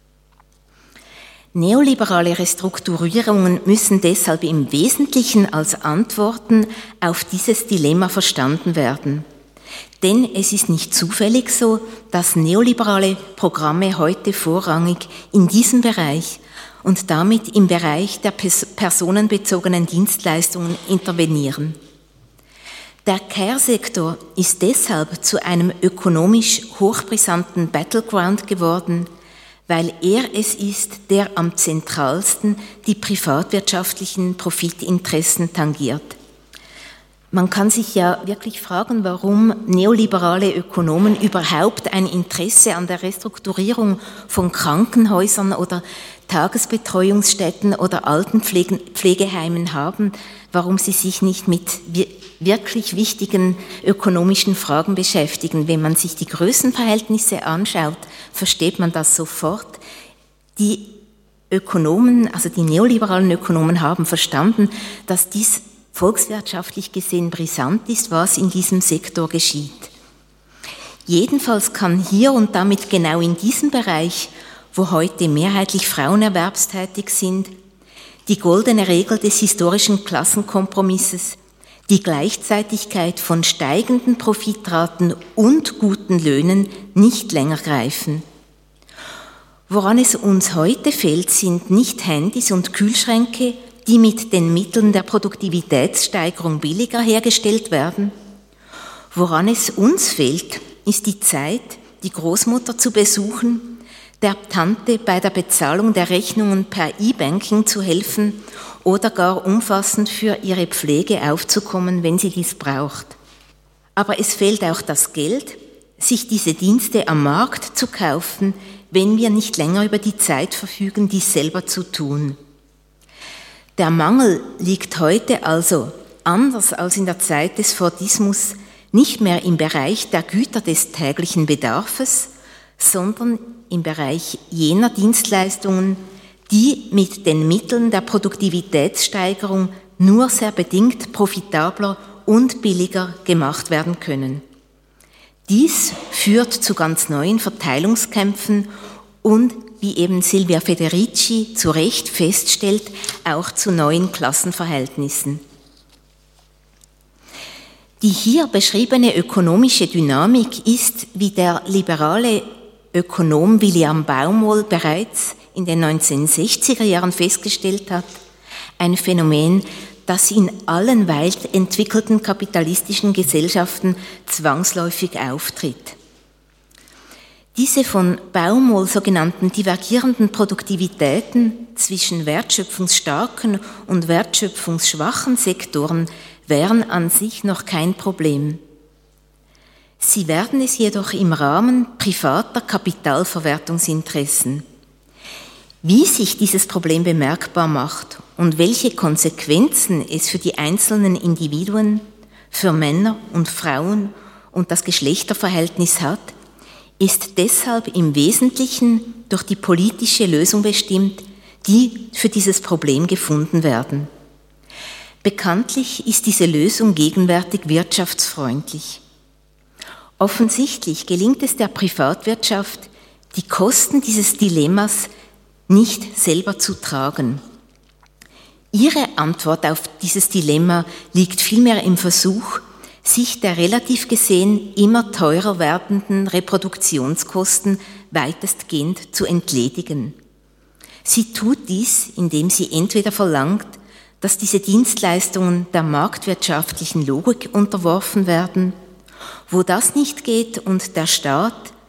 Neoliberale Restrukturierungen müssen deshalb im Wesentlichen als Antworten auf dieses Dilemma verstanden werden. Denn es ist nicht zufällig so, dass neoliberale Programme heute vorrangig in diesem Bereich und damit im Bereich der personenbezogenen Dienstleistungen intervenieren. Der Care-Sektor ist deshalb zu einem ökonomisch hochbrisanten Battleground geworden, weil er es ist, der am zentralsten die privatwirtschaftlichen Profitinteressen tangiert. Man kann sich ja wirklich fragen, warum neoliberale Ökonomen überhaupt ein Interesse an der Restrukturierung von Krankenhäusern oder Tagesbetreuungsstätten oder Altenpflegeheimen haben, warum sie sich nicht mit wirklich wichtigen ökonomischen Fragen beschäftigen. Wenn man sich die Größenverhältnisse anschaut, versteht man das sofort. Die Ökonomen, also die neoliberalen Ökonomen, haben verstanden, dass dies volkswirtschaftlich gesehen brisant ist, was in diesem Sektor geschieht. Jedenfalls kann hier und damit genau in diesem Bereich, wo heute mehrheitlich Frauen erwerbstätig sind, die goldene Regel des historischen Klassenkompromisses, die Gleichzeitigkeit von steigenden Profitraten und guten Löhnen nicht länger greifen. Woran es uns heute fehlt, sind nicht Handys und Kühlschränke, die mit den Mitteln der Produktivitätssteigerung billiger hergestellt werden. Woran es uns fehlt, ist die Zeit, die Großmutter zu besuchen, der Tante bei der Bezahlung der Rechnungen per E-Banking zu helfen oder gar umfassend für ihre Pflege aufzukommen, wenn sie dies braucht. Aber es fehlt auch das Geld, sich diese Dienste am Markt zu kaufen, wenn wir nicht länger über die Zeit verfügen, dies selber zu tun. Der Mangel liegt heute also, anders als in der Zeit des Fordismus, nicht mehr im Bereich der Güter des täglichen Bedarfes, sondern im Bereich jener Dienstleistungen, die mit den Mitteln der Produktivitätssteigerung nur sehr bedingt profitabler und billiger gemacht werden können. Dies führt zu ganz neuen Verteilungskämpfen und, wie eben Silvia Federici zu Recht feststellt, auch zu neuen Klassenverhältnissen. Die hier beschriebene ökonomische Dynamik ist, wie der liberale Ökonom William Baumol bereits in den neunzehnhundertsechziger Jahren festgestellt hat, ein Phänomen, das in allen weit entwickelten kapitalistischen Gesellschaften zwangsläufig auftritt. Diese von Baumol sogenannten divergierenden Produktivitäten zwischen wertschöpfungsstarken und wertschöpfungsschwachen Sektoren wären an sich noch kein Problem. Sie werden es jedoch im Rahmen privater Kapitalverwertungsinteressen. Wie sich dieses Problem bemerkbar macht und welche Konsequenzen es für die einzelnen Individuen, für Männer und Frauen und das Geschlechterverhältnis hat, ist deshalb im Wesentlichen durch die politische Lösung bestimmt, die für dieses Problem gefunden werden. Bekanntlich ist diese Lösung gegenwärtig wirtschaftsfreundlich. Offensichtlich gelingt es der Privatwirtschaft, die Kosten dieses Dilemmas nicht selber zu tragen. Ihre Antwort auf dieses Dilemma liegt vielmehr im Versuch, sich der relativ gesehen immer teurer werdenden Reproduktionskosten weitestgehend zu entledigen. Sie tut dies, indem sie entweder verlangt, dass diese Dienstleistungen der marktwirtschaftlichen Logik unterworfen werden, wo das nicht geht und der Staat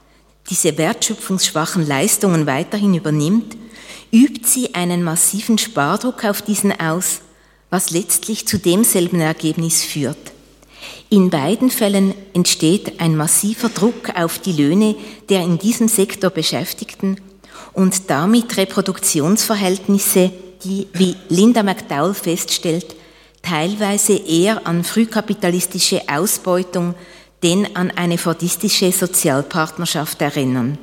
diese wertschöpfungsschwachen Leistungen weiterhin übernimmt, übt sie einen massiven Spardruck auf diesen aus, was letztlich zu demselben Ergebnis führt. In beiden Fällen entsteht ein massiver Druck auf die Löhne der in diesem Sektor Beschäftigten und damit Reproduktionsverhältnisse, die, wie Linda McDowell feststellt, teilweise eher an frühkapitalistische Ausbeutung denn an eine fordistische Sozialpartnerschaft erinnern.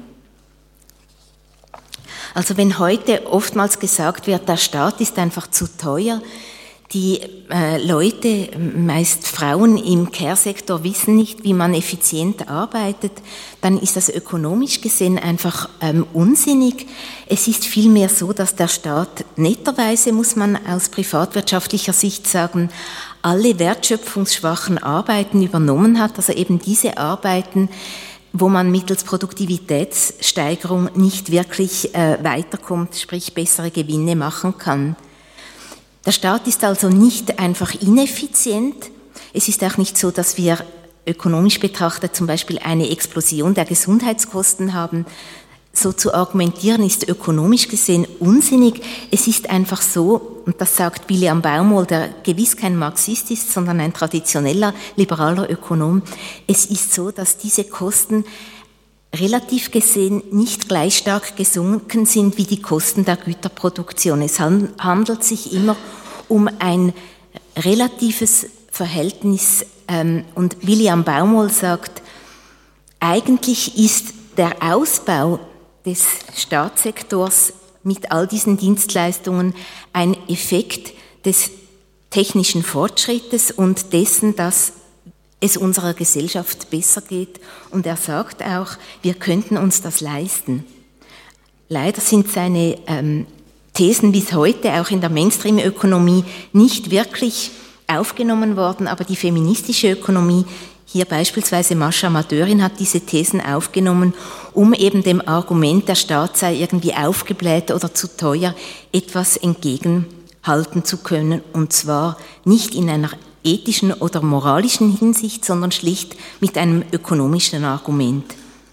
Also wenn heute oftmals gesagt wird, der Staat ist einfach zu teuer, die äh, Leute, meist Frauen im Care-Sektor, wissen nicht, wie man effizient arbeitet, dann ist das ökonomisch gesehen einfach ähm, unsinnig. Es ist vielmehr so, dass der Staat netterweise, muss man aus privatwirtschaftlicher Sicht sagen, alle wertschöpfungsschwachen Arbeiten übernommen hat, also eben diese Arbeiten, wo man mittels Produktivitätssteigerung nicht wirklich äh, weiterkommt, sprich bessere Gewinne machen kann. Der Staat ist also nicht einfach ineffizient. Es ist auch nicht so, dass wir ökonomisch betrachtet zum Beispiel eine Explosion der Gesundheitskosten haben. So zu argumentieren ist ökonomisch gesehen unsinnig. Es ist einfach so, und das sagt William Baumol, der gewiss kein Marxist ist, sondern ein traditioneller liberaler Ökonom, es ist so, dass diese Kosten relativ gesehen nicht gleich stark gesunken sind wie die Kosten der Güterproduktion. Es handelt sich immer um ein relatives Verhältnis, und William Baumol sagt, eigentlich ist der Ausbau des Staatssektors mit all diesen Dienstleistungen ein Effekt des technischen Fortschrittes und dessen, dass es unserer Gesellschaft besser geht. Und er sagt auch, wir könnten uns das leisten. Leider sind seine ähm, Thesen bis heute auch in der Mainstream-Ökonomie nicht wirklich aufgenommen worden, aber die feministische Ökonomie, hier beispielsweise Mascha Madörin, hat diese Thesen aufgenommen, um eben dem Argument, der Staat sei irgendwie aufgebläht oder zu teuer, etwas entgegenhalten zu können, und zwar nicht in einer ethischen oder moralischen Hinsicht, sondern schlicht mit einem ökonomischen Argument.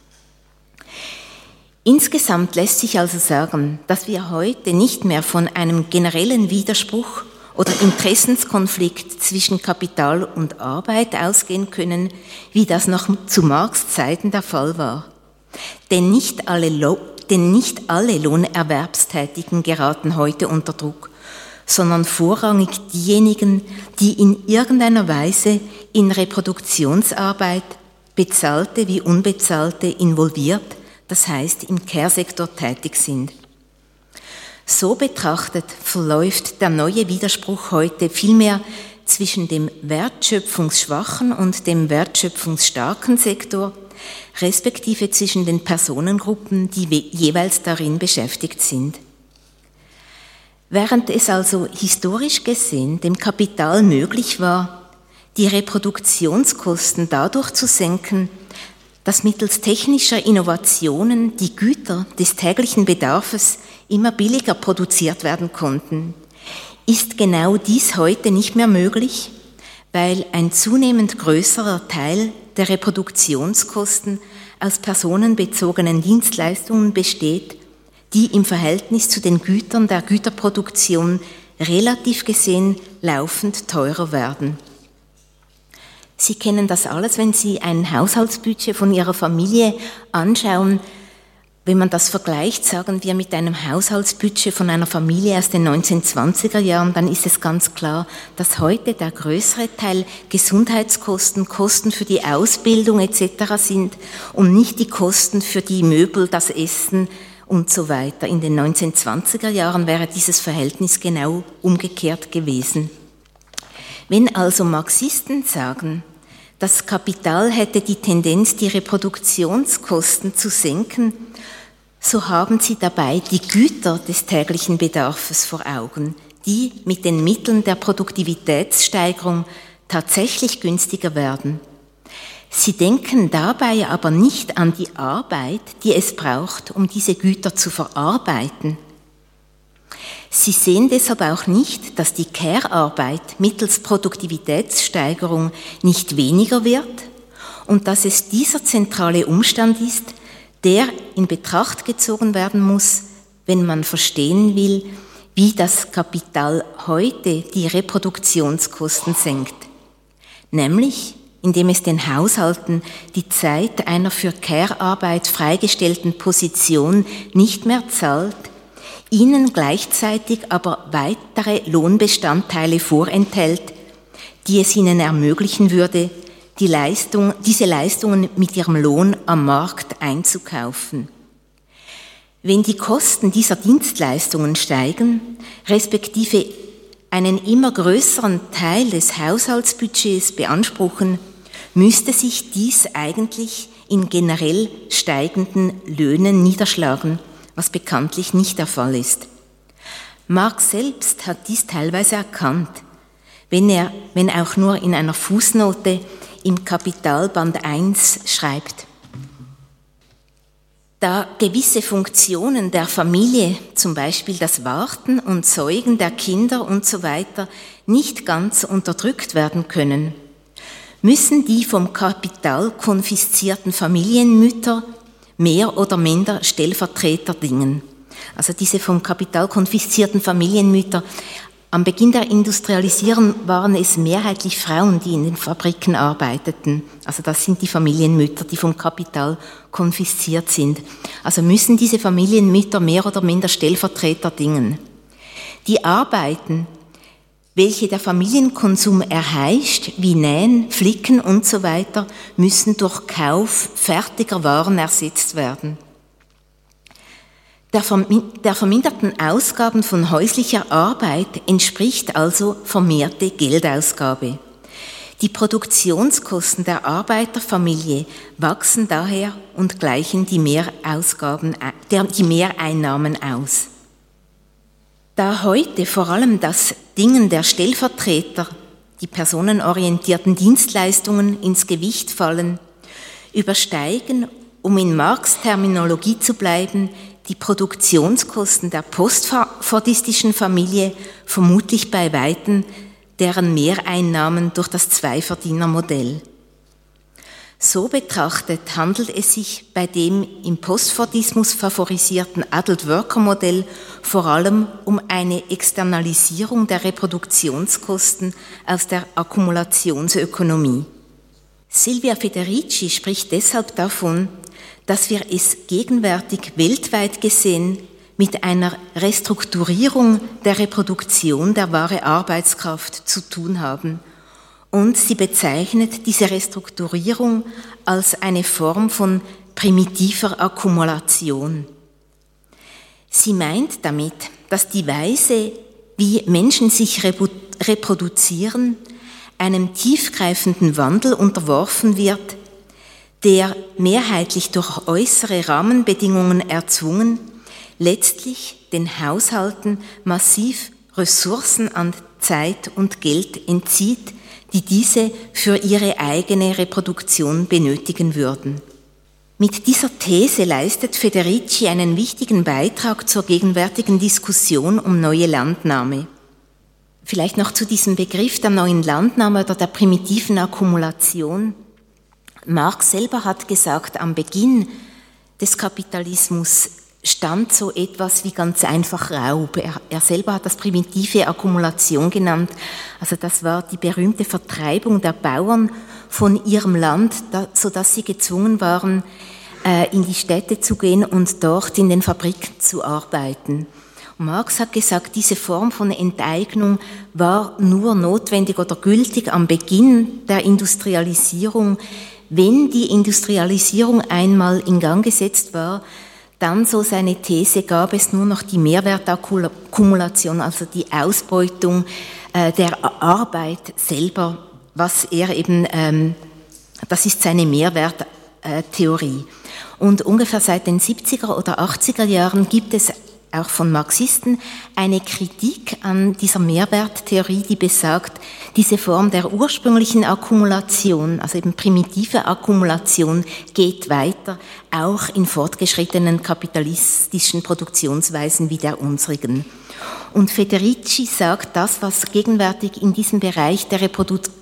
Insgesamt lässt sich also sagen, dass wir heute nicht mehr von einem generellen Widerspruch oder Interessenskonflikt zwischen Kapital und Arbeit ausgehen können, wie das noch zu Marx' Zeiten der Fall war. Denn nicht alle, Lo- denn nicht alle Lohnerwerbstätigen geraten heute unter Druck, sondern vorrangig diejenigen, die in irgendeiner Weise in Reproduktionsarbeit, bezahlte wie unbezahlte, involviert, das heißt im Care-Sektor tätig sind. So betrachtet verläuft der neue Widerspruch heute vielmehr zwischen dem wertschöpfungsschwachen und dem wertschöpfungsstarken Sektor, respektive zwischen den Personengruppen, die jeweils darin beschäftigt sind. Während es also historisch gesehen dem Kapital möglich war, die Reproduktionskosten dadurch zu senken, dass mittels technischer Innovationen die Güter des täglichen Bedarfs immer billiger produziert werden konnten, ist genau dies heute nicht mehr möglich, weil ein zunehmend größerer Teil der Reproduktionskosten aus personenbezogenen Dienstleistungen besteht, die im Verhältnis zu den Gütern der Güterproduktion relativ gesehen laufend teurer werden. Sie kennen das alles, wenn Sie ein Haushaltsbudget von Ihrer Familie anschauen. Wenn man das vergleicht, sagen wir, mit einem Haushaltsbudget von einer Familie aus den neunzehnhundertzwanziger Jahren, dann ist es ganz klar, dass heute der größere Teil Gesundheitskosten, Kosten für die Ausbildung et cetera sind und nicht die Kosten für die Möbel, das Essen und so weiter. In den neunzehnhundertzwanziger Jahren wäre dieses Verhältnis genau umgekehrt gewesen. Wenn also Marxisten sagen, das Kapital hätte die Tendenz, die Reproduktionskosten zu senken, so haben sie dabei die Güter des täglichen Bedarfs vor Augen, die mit den Mitteln der Produktivitätssteigerung tatsächlich günstiger werden. Sie denken dabei aber nicht an die Arbeit, die es braucht, um diese Güter zu verarbeiten. Sie sehen deshalb auch nicht, dass die Care-Arbeit mittels Produktivitätssteigerung nicht weniger wird und dass es dieser zentrale Umstand ist, der in Betracht gezogen werden muss, wenn man verstehen will, wie das Kapital heute die Reproduktionskosten senkt. Nämlich, indem es den Haushalten die Zeit einer für Care-Arbeit freigestellten Position nicht mehr zahlt, ihnen gleichzeitig aber weitere Lohnbestandteile vorenthält, die es ihnen ermöglichen würde, die Leistung, diese Leistungen mit ihrem Lohn am Markt einzukaufen. Wenn die Kosten dieser Dienstleistungen steigen, respektive einen immer größeren Teil des Haushaltsbudgets beanspruchen, müsste sich dies eigentlich in generell steigenden Löhnen niederschlagen, was bekanntlich nicht der Fall ist. Marx selbst hat dies teilweise erkannt, wenn er, wenn auch nur in einer Fußnote im Kapital Band eins schreibt: Da gewisse Funktionen der Familie, zum Beispiel das Warten und Zeugen der Kinder und so weiter, nicht ganz unterdrückt werden können, müssen die vom Kapital konfiszierten Familienmütter mehr oder minder Stellvertreter dingen. Also diese vom Kapital konfiszierten Familienmütter. Am Beginn der Industrialisierung waren es mehrheitlich Frauen, die in den Fabriken arbeiteten. Also das sind die Familienmütter, die vom Kapital konfisziert sind. Also müssen diese Familienmütter mehr oder minder Stellvertreter dingen. Die Arbeiten, welche der Familienkonsum erheischt, wie Nähen, Flicken und so weiter, müssen durch Kauf fertiger Waren ersetzt werden. Der verminderten Ausgaben von häuslicher Arbeit entspricht also vermehrte Geldausgabe. Die Produktionskosten der Arbeiterfamilie wachsen daher und gleichen die Mehrausgaben, die Mehreinnahmen aus. Da heute vor allem das Dingen der Stellvertreter, die personenorientierten Dienstleistungen ins Gewicht fallen, übersteigen, um in Marx' Terminologie zu bleiben, die Produktionskosten der postfordistischen Familie vermutlich bei Weitem deren Mehreinnahmen durch das Zweiverdienermodell. So betrachtet handelt es sich bei dem im Postfordismus favorisierten Adult-Worker-Modell vor allem um eine Externalisierung der Reproduktionskosten aus der Akkumulationsökonomie. Silvia Federici spricht deshalb davon, dass wir es gegenwärtig weltweit gesehen mit einer Restrukturierung der Reproduktion der wahren Arbeitskraft zu tun haben. Und sie bezeichnet diese Restrukturierung als eine Form von primitiver Akkumulation. Sie meint damit, dass die Weise, wie Menschen sich reproduzieren, einem tiefgreifenden Wandel unterworfen wird, der mehrheitlich durch äußere Rahmenbedingungen erzwungen, letztlich den Haushalten massiv Ressourcen an Zeit und Geld entzieht, die diese für ihre eigene Reproduktion benötigen würden. Mit dieser These leistet Federici einen wichtigen Beitrag zur gegenwärtigen Diskussion um neue Landnahme. Vielleicht noch zu diesem Begriff der neuen Landnahme oder der primitiven Akkumulation. Marx selber hat gesagt, am Beginn des Kapitalismus stand so etwas wie ganz einfach Raub. Er, er selber hat das primitive Akkumulation genannt. Also das war die berühmte Vertreibung der Bauern von ihrem Land, da, sodass sie gezwungen waren, äh, in die Städte zu gehen und dort in den Fabriken zu arbeiten. Und Marx hat gesagt, diese Form von Enteignung war nur notwendig oder gültig am Beginn der Industrialisierung. Wenn die Industrialisierung einmal in Gang gesetzt war, dann, so seine These, gab es nur noch die Mehrwertakkumulation, also die Ausbeutung äh, der Arbeit selber, was er eben, ähm, das ist seine Mehrwerttheorie. Und ungefähr seit den siebziger oder achtziger Jahren gibt es auch von Marxisten eine Kritik an dieser Mehrwerttheorie, die besagt, diese Form der ursprünglichen Akkumulation, also eben primitive Akkumulation, geht weiter, auch in fortgeschrittenen kapitalistischen Produktionsweisen wie der unsrigen. Und Federici sagt, das, was gegenwärtig in diesem Bereich der Reprodu-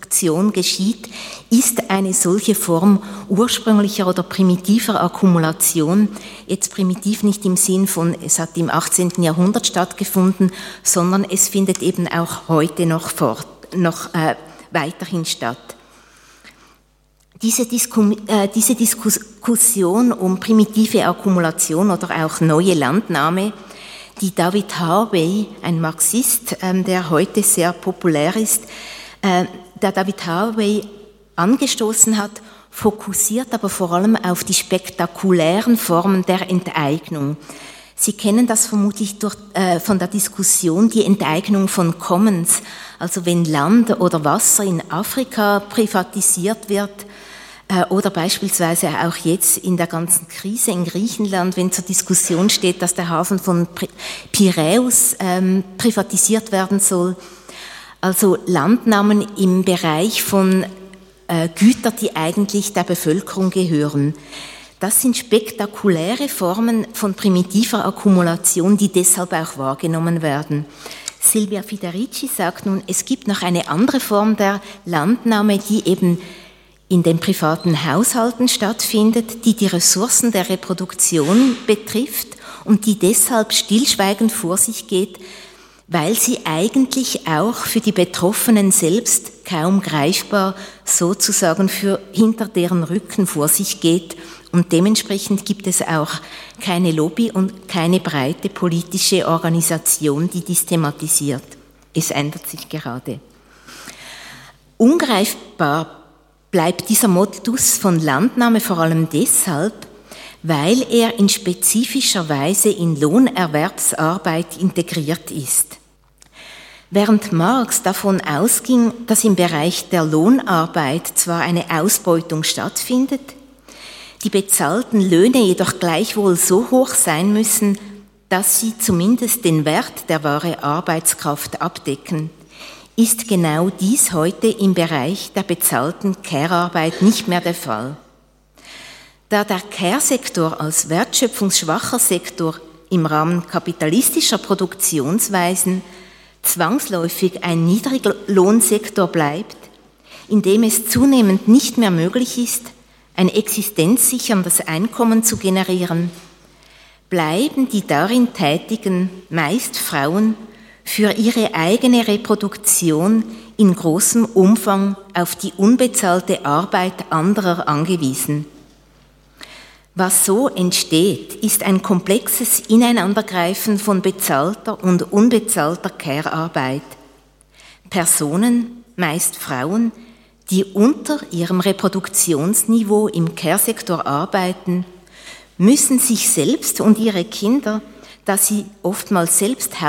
Reproduktion geschieht, ist eine solche Form ursprünglicher oder primitiver Akkumulation, jetzt primitiv nicht im Sinn von, es hat im achtzehnten Jahrhundert stattgefunden, sondern es findet eben auch heute noch, fort, noch äh, weiterhin statt. Diese, Disku, äh, diese Diskussion um primitive Akkumulation oder auch neue Landnahme, die David Harvey, ein Marxist, ähm, der heute sehr populär ist, äh, der David Harvey angestoßen hat, fokussiert aber vor allem auf die spektakulären Formen der Enteignung. Sie kennen das vermutlich durch, äh, von der Diskussion, die Enteignung von Commons, also wenn Land oder Wasser in Afrika privatisiert wird, oder beispielsweise auch jetzt in der ganzen Krise in Griechenland, wenn zur Diskussion steht, dass der Hafen von Piräus ähm, privatisiert werden soll. Also Landnahmen im Bereich von äh, Gütern, die eigentlich der Bevölkerung gehören. Das sind spektakuläre Formen von primitiver Akkumulation, die deshalb auch wahrgenommen werden. Silvia Federici sagt nun, es gibt noch eine andere Form der Landnahme, die eben in den privaten Haushalten stattfindet, die die Ressourcen der Reproduktion betrifft und die deshalb stillschweigend vor sich geht, weil sie eigentlich auch für die Betroffenen selbst kaum greifbar sozusagen für hinter deren Rücken vor sich geht und dementsprechend gibt es auch keine Lobby und keine breite politische Organisation, die dies thematisiert. Es ändert sich gerade. Ungreifbar bleibt dieser Modus von Landnahme vor allem deshalb, weil er in spezifischer Weise in Lohnerwerbsarbeit integriert ist. Während Marx davon ausging, dass im Bereich der Lohnarbeit zwar eine Ausbeutung stattfindet, die bezahlten Löhne jedoch gleichwohl so hoch sein müssen, dass sie zumindest den Wert der wahre Arbeitskraft abdecken, ist genau dies heute im Bereich der bezahlten Care-Arbeit nicht mehr der Fall. Da der Care-Sektor als wertschöpfungsschwacher Sektor im Rahmen kapitalistischer Produktionsweisen zwangsläufig ein Niedriglohnsektor bleibt, in dem es zunehmend nicht mehr möglich ist, ein existenzsicherndes Einkommen zu generieren, bleiben die darin Tätigen, meist Frauen, für ihre eigene Reproduktion in großem Umfang auf die unbezahlte Arbeit anderer angewiesen. Was so entsteht, ist ein komplexes Ineinandergreifen von bezahlter und unbezahlter Care-Arbeit. Personen, meist Frauen, die unter ihrem Reproduktionsniveau im Care-Sektor arbeiten, müssen sich selbst und ihre Kinder, da sie oftmals selbst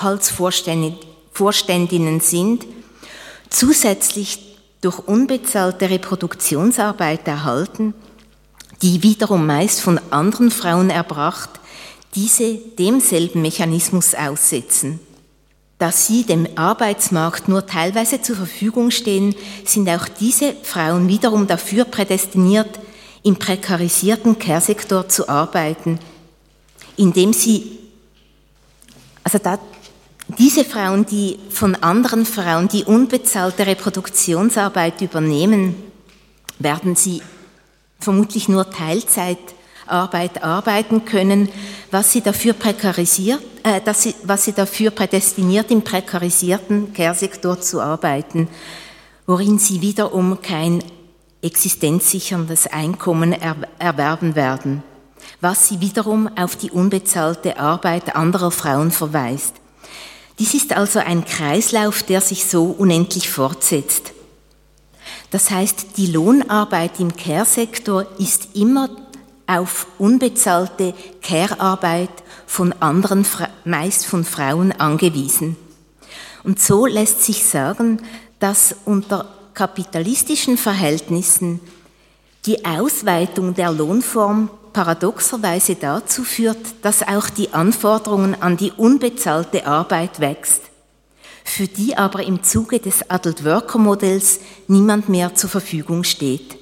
Haushaltsvorständinnen sind, zusätzlich durch unbezahlte Reproduktionsarbeit erhalten, die wiederum meist von anderen Frauen erbracht, diese demselben Mechanismus aussetzen. Da sie dem Arbeitsmarkt nur teilweise zur Verfügung stehen, sind auch diese Frauen wiederum dafür prädestiniert, im prekarisierten Care-Sektor zu arbeiten, indem sie Also da, diese Frauen, die von anderen Frauen die unbezahlte Reproduktionsarbeit übernehmen, werden sie vermutlich nur Teilzeitarbeit arbeiten können, was sie dafür prekarisiert, äh, dass sie, was sie dafür prädestiniert, im prekarisierten Care-Sektor zu arbeiten, worin sie wiederum kein existenzsicherndes Einkommen er, erwerben werden, was sie wiederum auf die unbezahlte Arbeit anderer Frauen verweist. Dies ist also ein Kreislauf, der sich so unendlich fortsetzt. Das heißt, die Lohnarbeit im Care-Sektor ist immer auf unbezahlte Care-Arbeit von anderen, meist von Frauen, angewiesen. Und so lässt sich sagen, dass unter kapitalistischen Verhältnissen die Ausweitung der Lohnform paradoxerweise dazu führt, dass auch die Anforderungen an die unbezahlte Arbeit wächst, für die aber im Zuge des Adult-Worker-Modells niemand mehr zur Verfügung steht.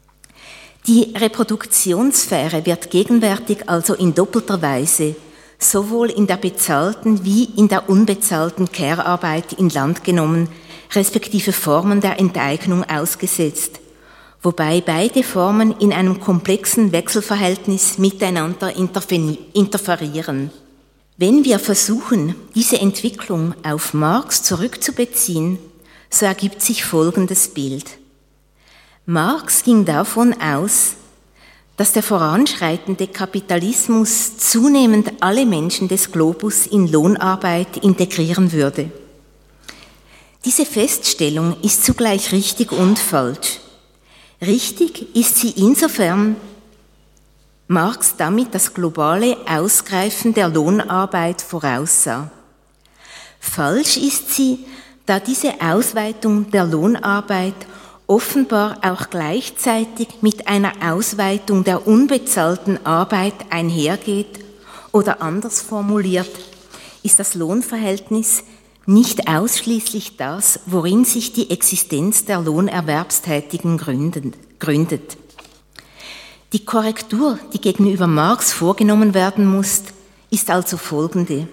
Die Reproduktionssphäre wird gegenwärtig also in doppelter Weise sowohl in der bezahlten wie in der unbezahlten Care-Arbeit in Land genommen, respektive Formen der Enteignung ausgesetzt, wobei beide Formen in einem komplexen Wechselverhältnis miteinander interferieren. Wenn wir versuchen, diese Entwicklung auf Marx zurückzubeziehen, so ergibt sich folgendes Bild. Marx ging davon aus, dass der voranschreitende Kapitalismus zunehmend alle Menschen des Globus in Lohnarbeit integrieren würde. Diese Feststellung ist zugleich richtig und falsch. Richtig ist sie insofern, Marx damit das globale Ausgreifen der Lohnarbeit voraussah. Falsch ist sie, da diese Ausweitung der Lohnarbeit offenbar auch gleichzeitig mit einer Ausweitung der unbezahlten Arbeit einhergeht, oder anders formuliert, ist das Lohnverhältnis nicht ausschließlich das, worin sich die Existenz der Lohnerwerbstätigen gründet. Die Korrektur, die gegenüber Marx vorgenommen werden muss, ist also folgende.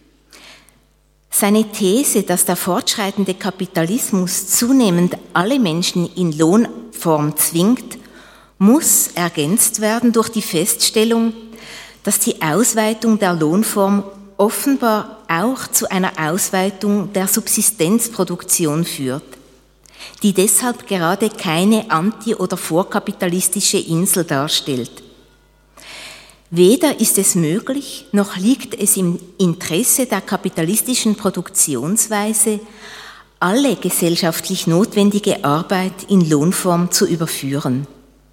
Seine These, dass der fortschreitende Kapitalismus zunehmend alle Menschen in Lohnform zwingt, muss ergänzt werden durch die Feststellung, dass die Ausweitung der Lohnform offenbar auch zu einer Ausweitung der Subsistenzproduktion führt, die deshalb gerade keine anti- oder vorkapitalistische Insel darstellt. Weder ist es möglich, noch liegt es im Interesse der kapitalistischen Produktionsweise, alle gesellschaftlich notwendige Arbeit in Lohnform zu überführen.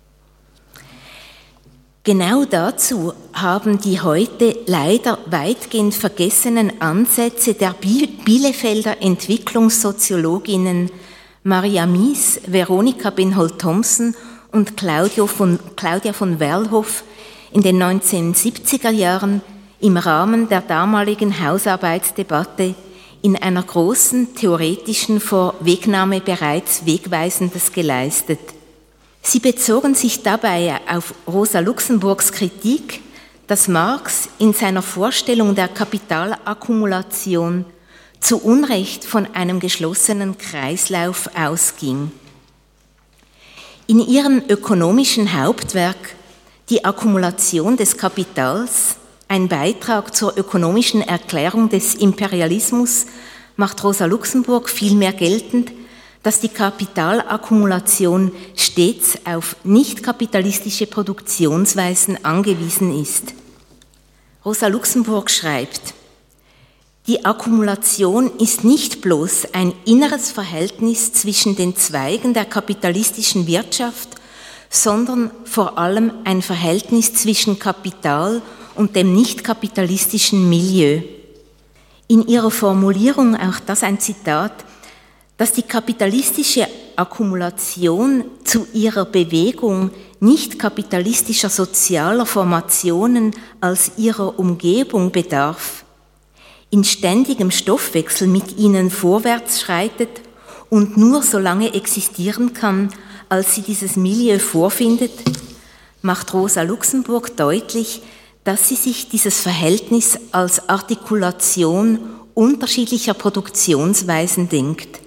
Genau dazu haben die heute leider weitgehend vergessenen Ansätze der Bielefelder Entwicklungssoziologinnen Maria Mies, Veronika Benhold-Thompson und Claudia von, Claudia von Werlhoff in den neunzehnhundertsiebziger Jahren im Rahmen der damaligen Hausarbeitsdebatte in einer großen theoretischen Vorwegnahme bereits Wegweisendes geleistet. Sie bezogen sich dabei auf Rosa Luxemburgs Kritik, dass Marx in seiner Vorstellung der Kapitalakkumulation zu Unrecht von einem geschlossenen Kreislauf ausging. In ihrem ökonomischen Hauptwerk Die Akkumulation des Kapitals, ein Beitrag zur ökonomischen Erklärung des Imperialismus, macht Rosa Luxemburg vielmehr geltend, dass die Kapitalakkumulation stets auf nicht-kapitalistische Produktionsweisen angewiesen ist. Rosa Luxemburg schreibt, die Akkumulation ist nicht bloß ein inneres Verhältnis zwischen den Zweigen der kapitalistischen Wirtschaft, sondern vor allem ein Verhältnis zwischen Kapital und dem nicht-kapitalistischen Milieu. In ihrer Formulierung, auch das ein Zitat, dass die kapitalistische Akkumulation zu ihrer Bewegung nicht kapitalistischer sozialer Formationen als ihrer Umgebung bedarf, in ständigem Stoffwechsel mit ihnen vorwärts schreitet und nur so lange existieren kann, als sie dieses Milieu vorfindet, macht Rosa Luxemburg deutlich, dass sie sich dieses Verhältnis als Artikulation unterschiedlicher Produktionsweisen denkt.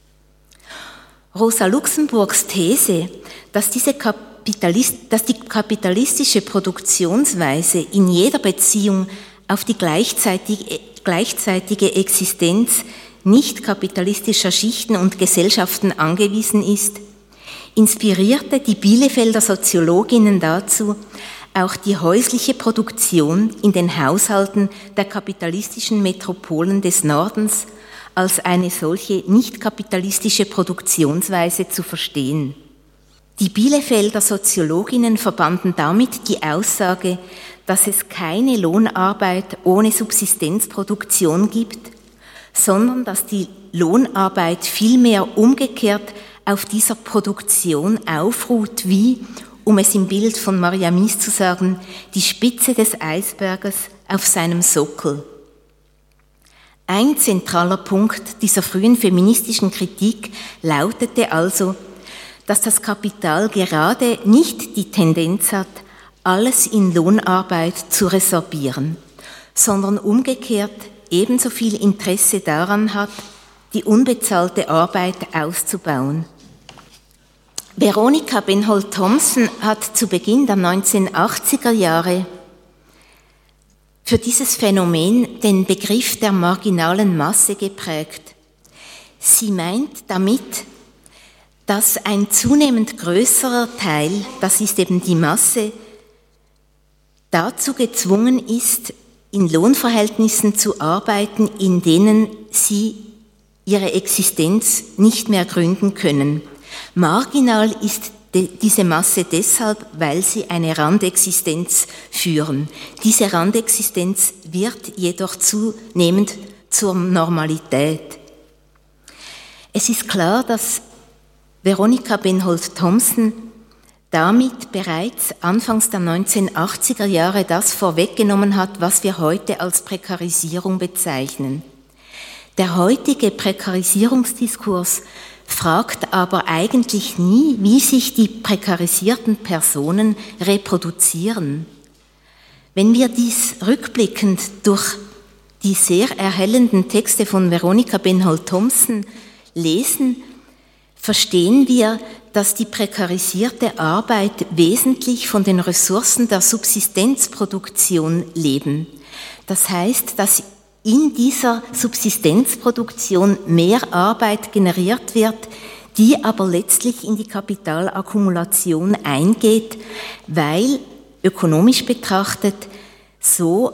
Rosa Luxemburgs These, dass, diese Kapitalist, dass die kapitalistische Produktionsweise in jeder Beziehung auf die gleichzeitige, gleichzeitige Existenz nicht kapitalistischer Schichten und Gesellschaften angewiesen ist, inspirierte die Bielefelder Soziologinnen dazu, auch die häusliche Produktion in den Haushalten der kapitalistischen Metropolen des Nordens als eine solche nicht-kapitalistische Produktionsweise zu verstehen. Die Bielefelder Soziologinnen verbanden damit die Aussage, dass es keine Lohnarbeit ohne Subsistenzproduktion gibt, sondern dass die Lohnarbeit vielmehr umgekehrt auf dieser Produktion aufruht, wie, um es im Bild von Maria Mies zu sagen, die Spitze des Eisberges auf seinem Sockel. Ein zentraler Punkt dieser frühen feministischen Kritik lautete also, dass das Kapital gerade nicht die Tendenz hat, alles in Lohnarbeit zu resorbieren, sondern umgekehrt ebenso viel Interesse daran hat, die unbezahlte Arbeit auszubauen. Veronica Benhold-Thompson hat zu Beginn der neunzehnhundertachtziger Jahre für dieses Phänomen den Begriff der marginalen Masse geprägt. Sie meint damit, dass ein zunehmend größerer Teil, das ist eben die Masse, dazu gezwungen ist, in Lohnverhältnissen zu arbeiten, in denen sie ihre Existenz nicht mehr gründen können. Marginal ist diese Masse deshalb, weil sie eine Randexistenz führen. Diese Randexistenz wird jedoch zunehmend zur Normalität. Es ist klar, dass Veronica Benhold-Thompson damit bereits anfangs der neunzehnhundertachtziger Jahre das vorweggenommen hat, was wir heute als Prekarisierung bezeichnen. Der heutige Prekarisierungsdiskurs fragt aber eigentlich nie, wie sich die prekarisierten Personen reproduzieren. Wenn wir dies rückblickend durch die sehr erhellenden Texte von Veronica Benhold-Thompson lesen, verstehen wir, dass die prekarisierte Arbeit wesentlich von den Ressourcen der Subsistenzproduktion leben. Das heißt, dass in dieser Subsistenzproduktion mehr Arbeit generiert wird, die aber letztlich in die Kapitalakkumulation eingeht, weil ökonomisch betrachtet so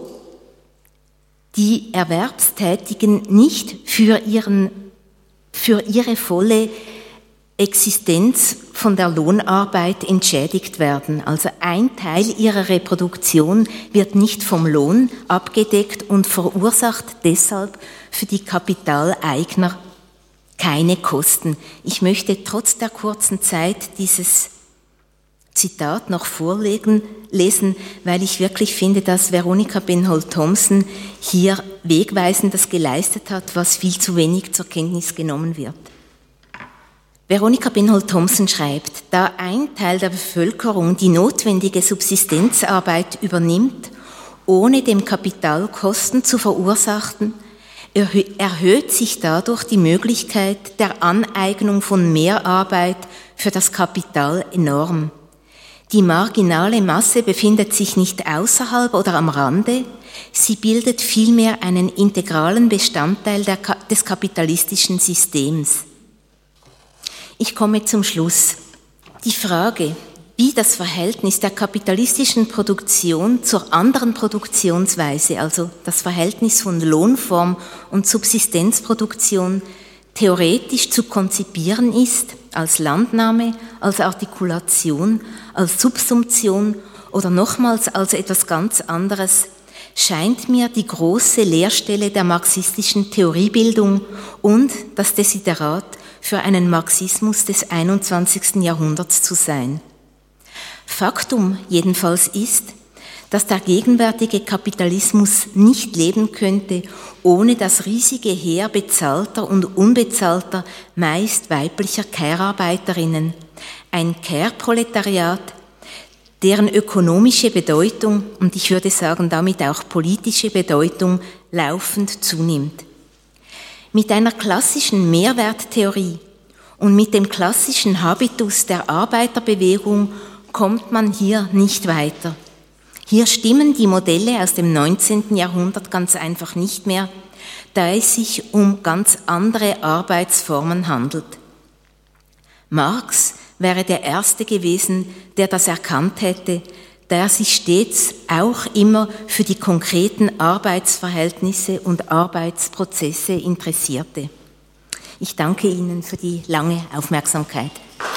die Erwerbstätigen nicht für, ihren, für ihre volle Existenz von der Lohnarbeit entschädigt werden. Also ein Teil ihrer Reproduktion wird nicht vom Lohn abgedeckt und verursacht deshalb für die Kapitaleigner keine Kosten. Ich möchte trotz der kurzen Zeit dieses Zitat noch vorlesen, lesen, weil ich wirklich finde, dass Veronica Benhold-Thompson hier Wegweisendes geleistet hat, was viel zu wenig zur Kenntnis genommen wird. Veronica Benhold-Thompson schreibt, da ein Teil der Bevölkerung die notwendige Subsistenzarbeit übernimmt, ohne dem Kapital Kosten zu verursachen, erhöht sich dadurch die Möglichkeit der Aneignung von Mehrarbeit für das Kapital enorm. Die marginale Masse befindet sich nicht außerhalb oder am Rande, sie bildet vielmehr einen integralen Bestandteil der, des kapitalistischen Systems. Ich komme zum Schluss. Die Frage, wie das Verhältnis der kapitalistischen Produktion zur anderen Produktionsweise, also das Verhältnis von Lohnform und Subsistenzproduktion, theoretisch zu konzipieren ist, als Landnahme, als Artikulation, als Subsumption oder nochmals als etwas ganz anderes, scheint mir die große Leerstelle der marxistischen Theoriebildung und das Desiderat für einen Marxismus des einundzwanzigsten Jahrhunderts zu sein. Faktum jedenfalls ist, dass der gegenwärtige Kapitalismus nicht leben könnte ohne das riesige Heer bezahlter und unbezahlter, meist weiblicher Care-Arbeiterinnen, ein Care-Proletariat, deren ökonomische Bedeutung und ich würde sagen damit auch politische Bedeutung laufend zunimmt. Mit einer klassischen Mehrwerttheorie und mit dem klassischen Habitus der Arbeiterbewegung kommt man hier nicht weiter. Hier stimmen die Modelle aus dem neunzehnten Jahrhundert ganz einfach nicht mehr, da es sich um ganz andere Arbeitsformen handelt. Marx wäre der Erste gewesen, der das erkannt hätte, da er sich stets auch immer für die konkreten Arbeitsverhältnisse und Arbeitsprozesse interessierte. Ich danke Ihnen für die lange Aufmerksamkeit.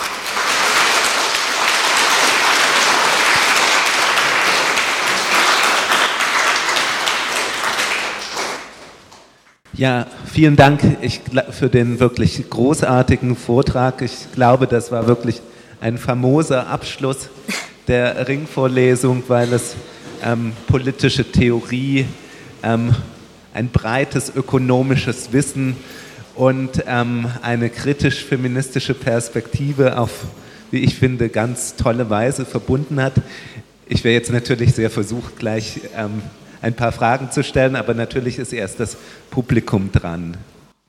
Ja, vielen Dank ich, für den wirklich großartigen Vortrag. Ich glaube, das war wirklich ein famoser Abschluss der Ringvorlesung, weil es ähm, politische Theorie, ähm, ein breites ökonomisches Wissen und ähm, eine kritisch-feministische Perspektive auf, wie ich finde, ganz tolle Weise verbunden hat. Ich wäre jetzt natürlich sehr versucht, gleich ähm, ein paar Fragen zu stellen, aber natürlich ist erst das Publikum dran.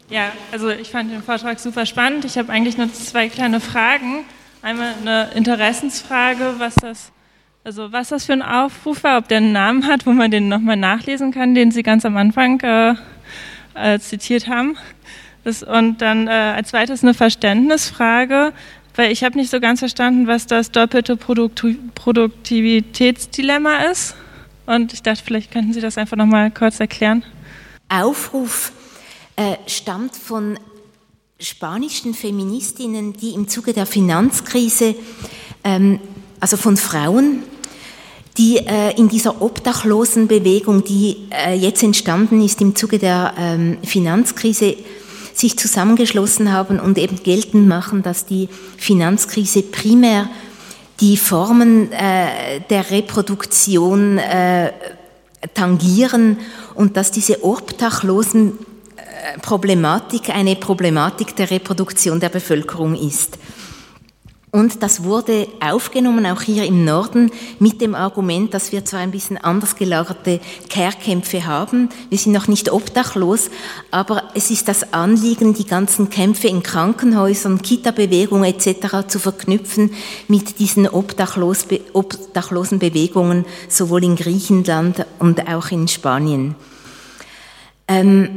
Ja, also ich fand den Vortrag super spannend. Ich habe eigentlich nur zwei kleine Fragen. Einmal eine Interessensfrage, was das, also was das für ein Aufruf war, ob der einen Namen hat, wo man den nochmal nachlesen kann, den Sie ganz am Anfang äh, äh, zitiert haben. Das, und dann äh, als zweites eine Verständnisfrage, weil ich habe nicht so ganz verstanden, was das doppelte Produktu- Produktivitätsdilemma ist. Und ich dachte, vielleicht könnten Sie das einfach nochmal kurz erklären. Aufruf äh, stammt von spanischen Feministinnen, die im Zuge der Finanzkrise, ähm, also von Frauen, die äh, in dieser Obdachlosenbewegung, die äh, jetzt entstanden ist im Zuge der ähm, Finanzkrise, sich zusammengeschlossen haben und eben geltend machen, dass die Finanzkrise primär die Formen äh, der Reproduktion äh, tangieren und dass diese Obdachlosen Problematik eine Problematik der Reproduktion der Bevölkerung ist. Und das wurde aufgenommen, auch hier im Norden, mit dem Argument, dass wir zwar ein bisschen anders gelagerte Care-Kämpfe haben, wir sind noch nicht obdachlos, aber es ist das Anliegen, die ganzen Kämpfe in Krankenhäusern, Kita-Bewegung et cetera zu verknüpfen mit diesen Obdachlos- obdachlosen Bewegungen, sowohl in Griechenland und auch in Spanien. Ähm,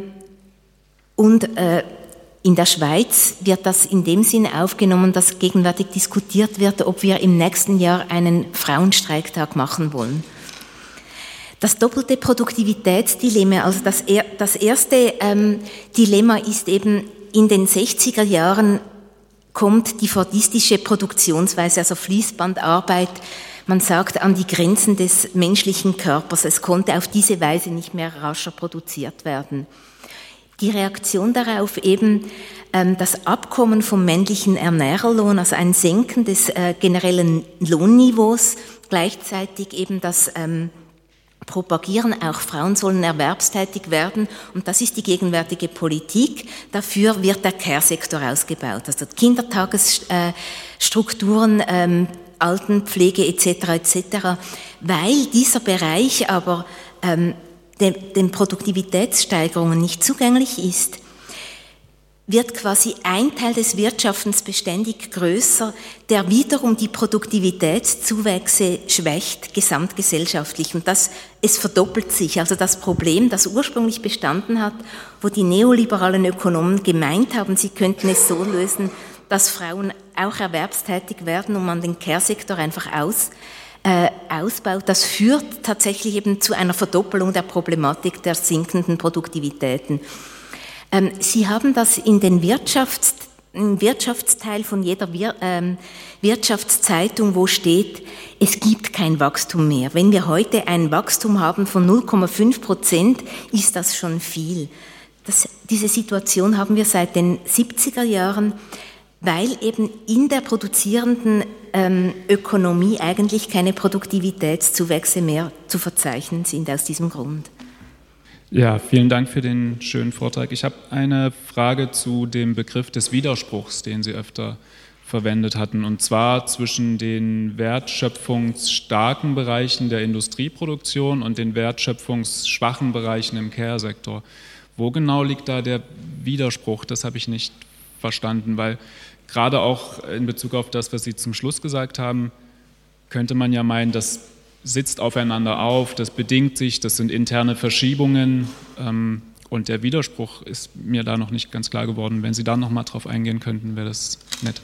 Und äh, in der Schweiz wird das in dem Sinn aufgenommen, dass gegenwärtig diskutiert wird, ob wir im nächsten Jahr einen Frauenstreiktag machen wollen. Das doppelte Produktivitätsdilemma, also das, er, das erste ähm, Dilemma ist eben, in den sechziger Jahren kommt die fordistische Produktionsweise, also Fließbandarbeit, man sagt, an die Grenzen des menschlichen Körpers. Es konnte auf diese Weise nicht mehr rascher produziert werden. Die Reaktion darauf eben ähm, das Abkommen vom männlichen Ernährerlohn, also ein Senken des äh, generellen Lohnniveaus, gleichzeitig eben das ähm, Propagieren, auch Frauen sollen erwerbstätig werden, und das ist die gegenwärtige Politik. Dafür wird der Care-Sektor ausgebaut, also Kindertagesstrukturen, ähm, Altenpflege et cetera et cetera, weil dieser Bereich aber ähm, den Produktivitätssteigerungen nicht zugänglich ist, wird quasi ein Teil des Wirtschaftens beständig größer, der wiederum die Produktivitätszuwächse schwächt, gesamtgesellschaftlich. Und das, es verdoppelt sich. Also das Problem, das ursprünglich bestanden hat, wo die neoliberalen Ökonomen gemeint haben, sie könnten es so lösen, dass Frauen auch erwerbstätig werden und man den Care-Sektor einfach aus Äh, ausbaut, das führt tatsächlich eben zu einer Verdoppelung der Problematik der sinkenden Produktivitäten. Ähm, Sie haben das in den Wirtschafts-, im Wirtschaftsteil von jeder Wir- ähm, Wirtschaftszeitung, wo steht, es gibt kein Wachstum mehr. Wenn wir heute ein Wachstum haben von null Komma fünf Prozent, ist das schon viel. Das, diese Situation haben wir seit den siebziger Jahren, weil eben in der produzierenden ähm, Ökonomie eigentlich keine Produktivitätszuwächse mehr zu verzeichnen sind aus diesem Grund. Ja, vielen Dank für den schönen Vortrag. Ich habe eine Frage zu dem Begriff des Widerspruchs, den Sie öfter verwendet hatten, und zwar zwischen den wertschöpfungsstarken Bereichen der Industrieproduktion und den wertschöpfungsschwachen Bereichen im Care-Sektor. Wo genau liegt da der Widerspruch? Das habe ich nicht verstanden, weil gerade auch in Bezug auf das, was Sie zum Schluss gesagt haben, könnte man ja meinen, das sitzt aufeinander auf, das bedingt sich, das sind interne Verschiebungen, ähm, und der Widerspruch ist mir da noch nicht ganz klar geworden. Wenn Sie da noch mal drauf eingehen könnten, wäre das nett.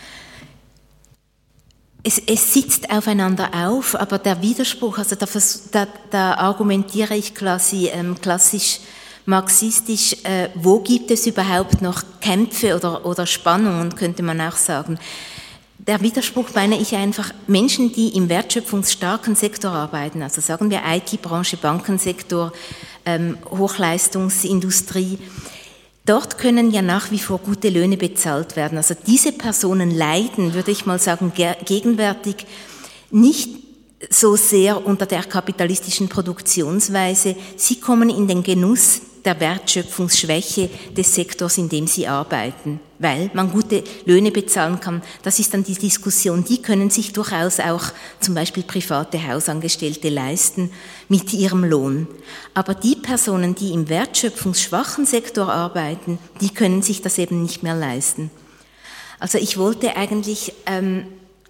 Es, es sitzt aufeinander auf, aber der Widerspruch, also da, da, da argumentiere ich quasi ähm, klassisch marxistisch, äh, wo gibt es überhaupt noch Kämpfe oder, oder Spannungen, könnte man auch sagen. Der Widerspruch meine ich einfach, Menschen, die im wertschöpfungsstarken Sektor arbeiten, also sagen wir I T-Branche, Bankensektor, ähm, Hochleistungsindustrie, dort können ja nach wie vor gute Löhne bezahlt werden. Also diese Personen leiden, würde ich mal sagen, gegenwärtig nicht so sehr unter der kapitalistischen Produktionsweise. Sie kommen in den Genuss der Wertschöpfungsschwäche des Sektors, in dem sie arbeiten, weil man gute Löhne bezahlen kann. Das ist dann die Diskussion, die können sich durchaus auch zum Beispiel private Hausangestellte leisten mit ihrem Lohn. Aber die Personen, die im wertschöpfungsschwachen Sektor arbeiten, die können sich das eben nicht mehr leisten. Also ich wollte eigentlich, ähm,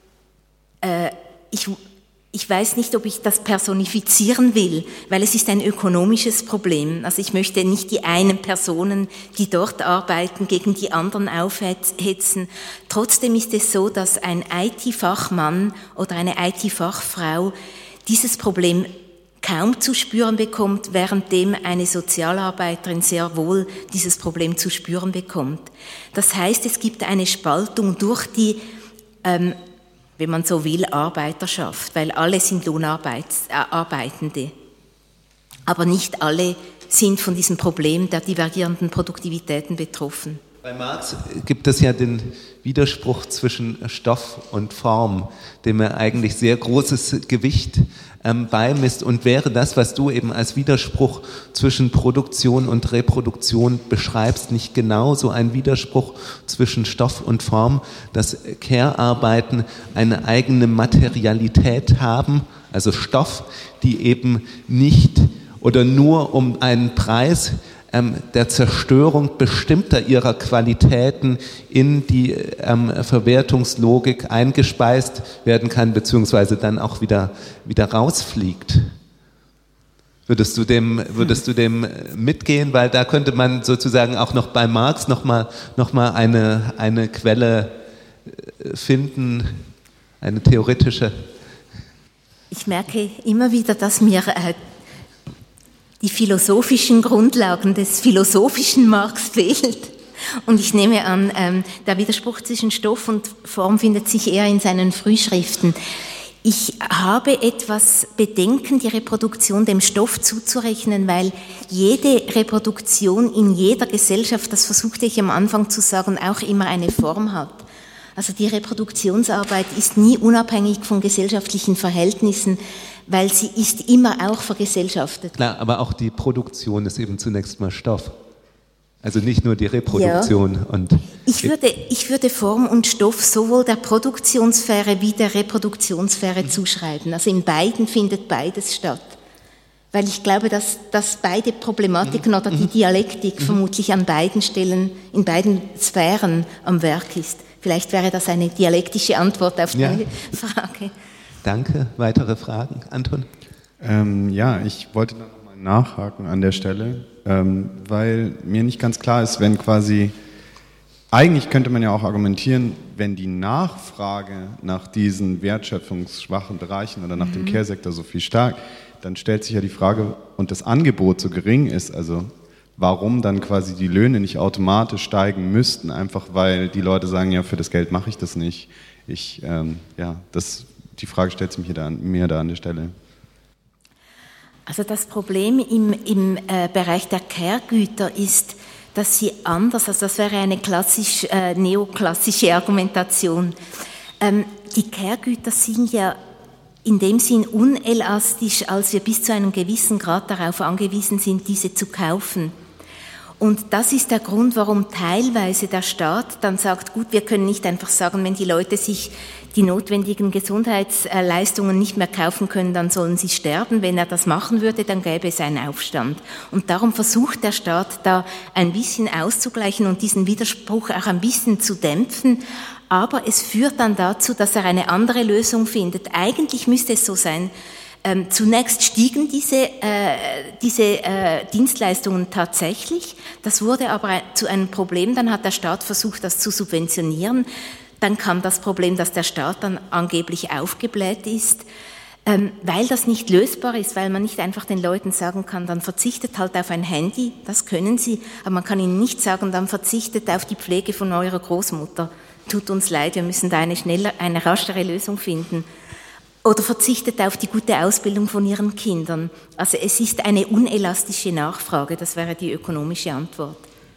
äh, ich Ich weiß nicht, ob ich das personifizieren will, weil es ist ein ökonomisches Problem. Also ich möchte nicht die einen Personen, die dort arbeiten, gegen die anderen aufhetzen. Trotzdem ist es so, dass ein I T-Fachmann oder eine I T-Fachfrau dieses Problem kaum zu spüren bekommt, währenddem eine Sozialarbeiterin sehr wohl dieses Problem zu spüren bekommt. Das heißt, es gibt eine Spaltung durch die ähm, wenn man so will, Arbeiterschaft, weil alle sind Lohnarbeitende. Aber nicht alle sind von diesem Problem der divergierenden Produktivitäten betroffen. Bei Marx gibt es ja den Widerspruch zwischen Stoff und Form, dem er eigentlich sehr großes Gewicht ähm, beimisst. Und wäre das, was du eben als Widerspruch zwischen Produktion und Reproduktion beschreibst, nicht genau so ein Widerspruch zwischen Stoff und Form, dass Care-Arbeiten eine eigene Materialität haben, also Stoff, die eben nicht oder nur um einen Preis Ähm, der Zerstörung bestimmter ihrer Qualitäten in die ähm, Verwertungslogik eingespeist werden kann, beziehungsweise dann auch wieder, wieder rausfliegt. Würdest du dem, würdest du dem mitgehen? Weil da könnte man sozusagen auch noch bei Marx nochmal noch mal eine, eine Quelle finden, eine theoretische. Ich merke immer wieder, dass mir äh, die philosophischen Grundlagen des philosophischen Marx fehlt. Und ich nehme an, ähm, der Widerspruch zwischen Stoff und Form findet sich eher in seinen Frühschriften. Ich habe etwas Bedenken, die Reproduktion dem Stoff zuzurechnen, weil jede Reproduktion in jeder Gesellschaft, das versuchte ich am Anfang zu sagen, auch immer eine Form hat. Also die Reproduktionsarbeit ist nie unabhängig von gesellschaftlichen Verhältnissen, weil sie ist immer auch vergesellschaftet. Klar, aber auch die Produktion ist eben zunächst mal Stoff. Also nicht nur die Reproduktion. Ja. Und ich, würde, ich würde Form und Stoff sowohl der Produktionssphäre wie der Reproduktionssphäre mhm. zuschreiben. Also in beiden findet beides statt. Weil ich glaube, dass, dass beide Problematiken mhm. oder die Dialektik mhm. vermutlich an beiden Stellen, in beiden Sphären am Werk ist. Vielleicht wäre das eine dialektische Antwort auf deine ja. Frage. Danke. Weitere Fragen, Anton? Ähm, ja, ich wollte noch mal nachhaken an der Stelle, ähm, weil mir nicht ganz klar ist, wenn quasi, eigentlich könnte man ja auch argumentieren, wenn die Nachfrage nach diesen wertschöpfungsschwachen Bereichen oder nach mhm. dem Care-Sektor so viel stark, dann stellt sich ja die Frage, und das Angebot so gering ist, also warum dann quasi die Löhne nicht automatisch steigen müssten, einfach weil die Leute sagen, ja, für das Geld mache ich das nicht. Ich, ähm, ja, das Die Frage stellt sich mir da, mir da an der Stelle. Also das Problem im, im äh, Bereich der Care-Güter ist, dass sie anders, also das wäre eine klassisch, äh, neoklassische Argumentation. Ähm, die Care-Güter sind ja in dem Sinn unelastisch, als wir bis zu einem gewissen Grad darauf angewiesen sind, diese zu kaufen. Und das ist der Grund, warum teilweise der Staat dann sagt, gut, wir können nicht einfach sagen, wenn die Leute sich die notwendigen Gesundheitsleistungen nicht mehr kaufen können, dann sollen sie sterben. Wenn er das machen würde, dann gäbe es einen Aufstand. Und darum versucht der Staat da ein bisschen auszugleichen und diesen Widerspruch auch ein bisschen zu dämpfen. Aber es führt dann dazu, dass er eine andere Lösung findet. Eigentlich müsste es so sein, Ähm, zunächst stiegen diese, äh, diese äh, Dienstleistungen tatsächlich, das wurde aber zu einem Problem, dann hat der Staat versucht, das zu subventionieren, dann kam das Problem, dass der Staat dann angeblich aufgebläht ist, ähm, weil das nicht lösbar ist, weil man nicht einfach den Leuten sagen kann, dann verzichtet halt auf ein Handy, das können sie, aber man kann ihnen nicht sagen, dann verzichtet auf die Pflege von eurer Großmutter, tut uns leid, wir müssen da eine schneller, eine raschere Lösung finden. Oder verzichtet auf die gute Ausbildung von ihren Kindern. Also es ist eine unelastische Nachfrage, das wäre die ökonomische Antwort.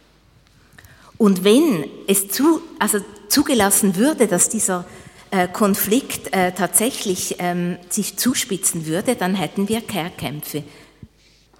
Und wenn es zu, also zugelassen würde, dass dieser äh, Konflikt äh, tatsächlich ähm, sich zuspitzen würde, dann hätten wir Care-Kämpfe.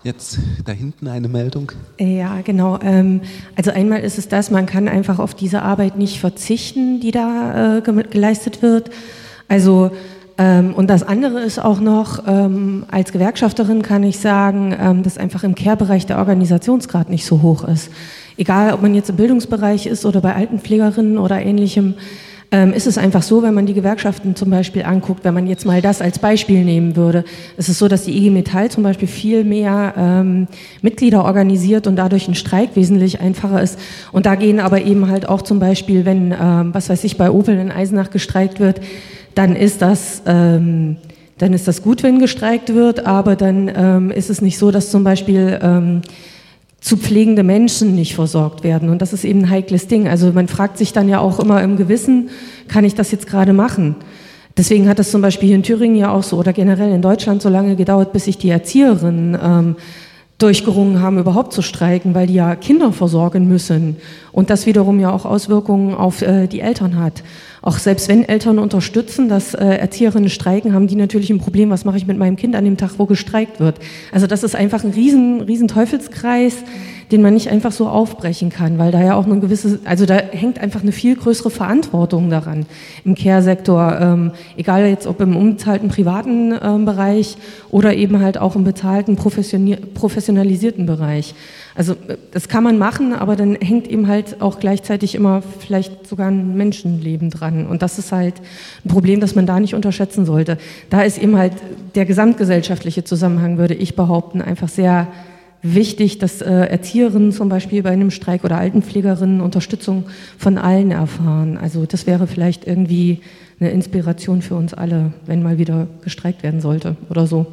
Jetzt da hinten eine Meldung. Ja, genau. Also einmal ist es das, man kann einfach auf diese Arbeit nicht verzichten, die da geleistet wird. Also und das andere ist auch noch, als Gewerkschafterin kann ich sagen, dass einfach im Care-Bereich der Organisationsgrad nicht so hoch ist. Egal, ob man jetzt im Bildungsbereich ist oder bei Altenpflegerinnen oder Ähnlichem, ähm, ist es einfach so, wenn man die Gewerkschaften zum Beispiel anguckt, wenn man jetzt mal das als Beispiel nehmen würde, ist es so, dass die I G Metall zum Beispiel viel mehr ähm, Mitglieder organisiert und dadurch ein Streik wesentlich einfacher ist. Und da gehen aber eben halt auch zum Beispiel, wenn, ähm, was weiß ich, bei Opel in Eisenach gestreikt wird, dann ist das... Ähm, dann ist das gut, wenn gestreikt wird, aber dann ähm, ist es nicht so, dass zum Beispiel... Ähm, zu pflegende Menschen nicht versorgt werden. Und das ist eben ein heikles Ding. Also man fragt sich dann ja auch immer im Gewissen, kann ich das jetzt gerade machen? Deswegen hat es zum Beispiel hier in Thüringen ja auch so oder generell in Deutschland so lange gedauert, bis sich die Erzieherinnen ähm, durchgerungen haben, überhaupt zu streiken, weil die ja Kinder versorgen müssen. Und das wiederum ja auch Auswirkungen auf äh, die Eltern hat. Auch selbst wenn Eltern unterstützen, dass äh, Erzieherinnen streiken, haben die natürlich ein Problem, was mache ich mit meinem Kind an dem Tag, wo gestreikt wird. Also das ist einfach ein riesen, riesen Teufelskreis, den man nicht einfach so aufbrechen kann, weil da ja auch eine gewisse, also da hängt einfach eine viel größere Verantwortung daran im Care-Sektor, ähm, egal jetzt ob im unbezahlten privaten ähm, Bereich oder eben halt auch im bezahlten, professionalisierten Bereich. Also das kann man machen, aber dann hängt eben halt auch gleichzeitig immer vielleicht sogar ein Menschenleben dran. Und das ist halt ein Problem, das man da nicht unterschätzen sollte. Da ist eben halt der gesamtgesellschaftliche Zusammenhang, würde ich behaupten, einfach sehr wichtig, dass äh, Erzieherinnen zum Beispiel bei einem Streik oder Altenpflegerinnen Unterstützung von allen erfahren. Also das wäre vielleicht irgendwie eine Inspiration für uns alle, wenn mal wieder gestreikt werden sollte oder so.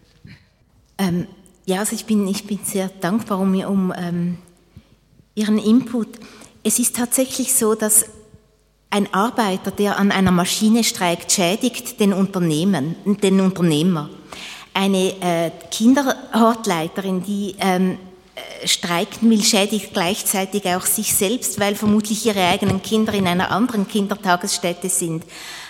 Ähm. Ja, also ich bin, ich bin sehr dankbar um, um ähm, Ihren Input. Es ist tatsächlich so, dass ein Arbeiter, der an einer Maschine streikt, schädigt den Unternehmen, den Unternehmer. Eine äh, Kinderhortleiterin, die ähm, streiken will, schädigt gleichzeitig auch sich selbst, weil vermutlich ihre eigenen Kinder in einer anderen Kindertagesstätte sind.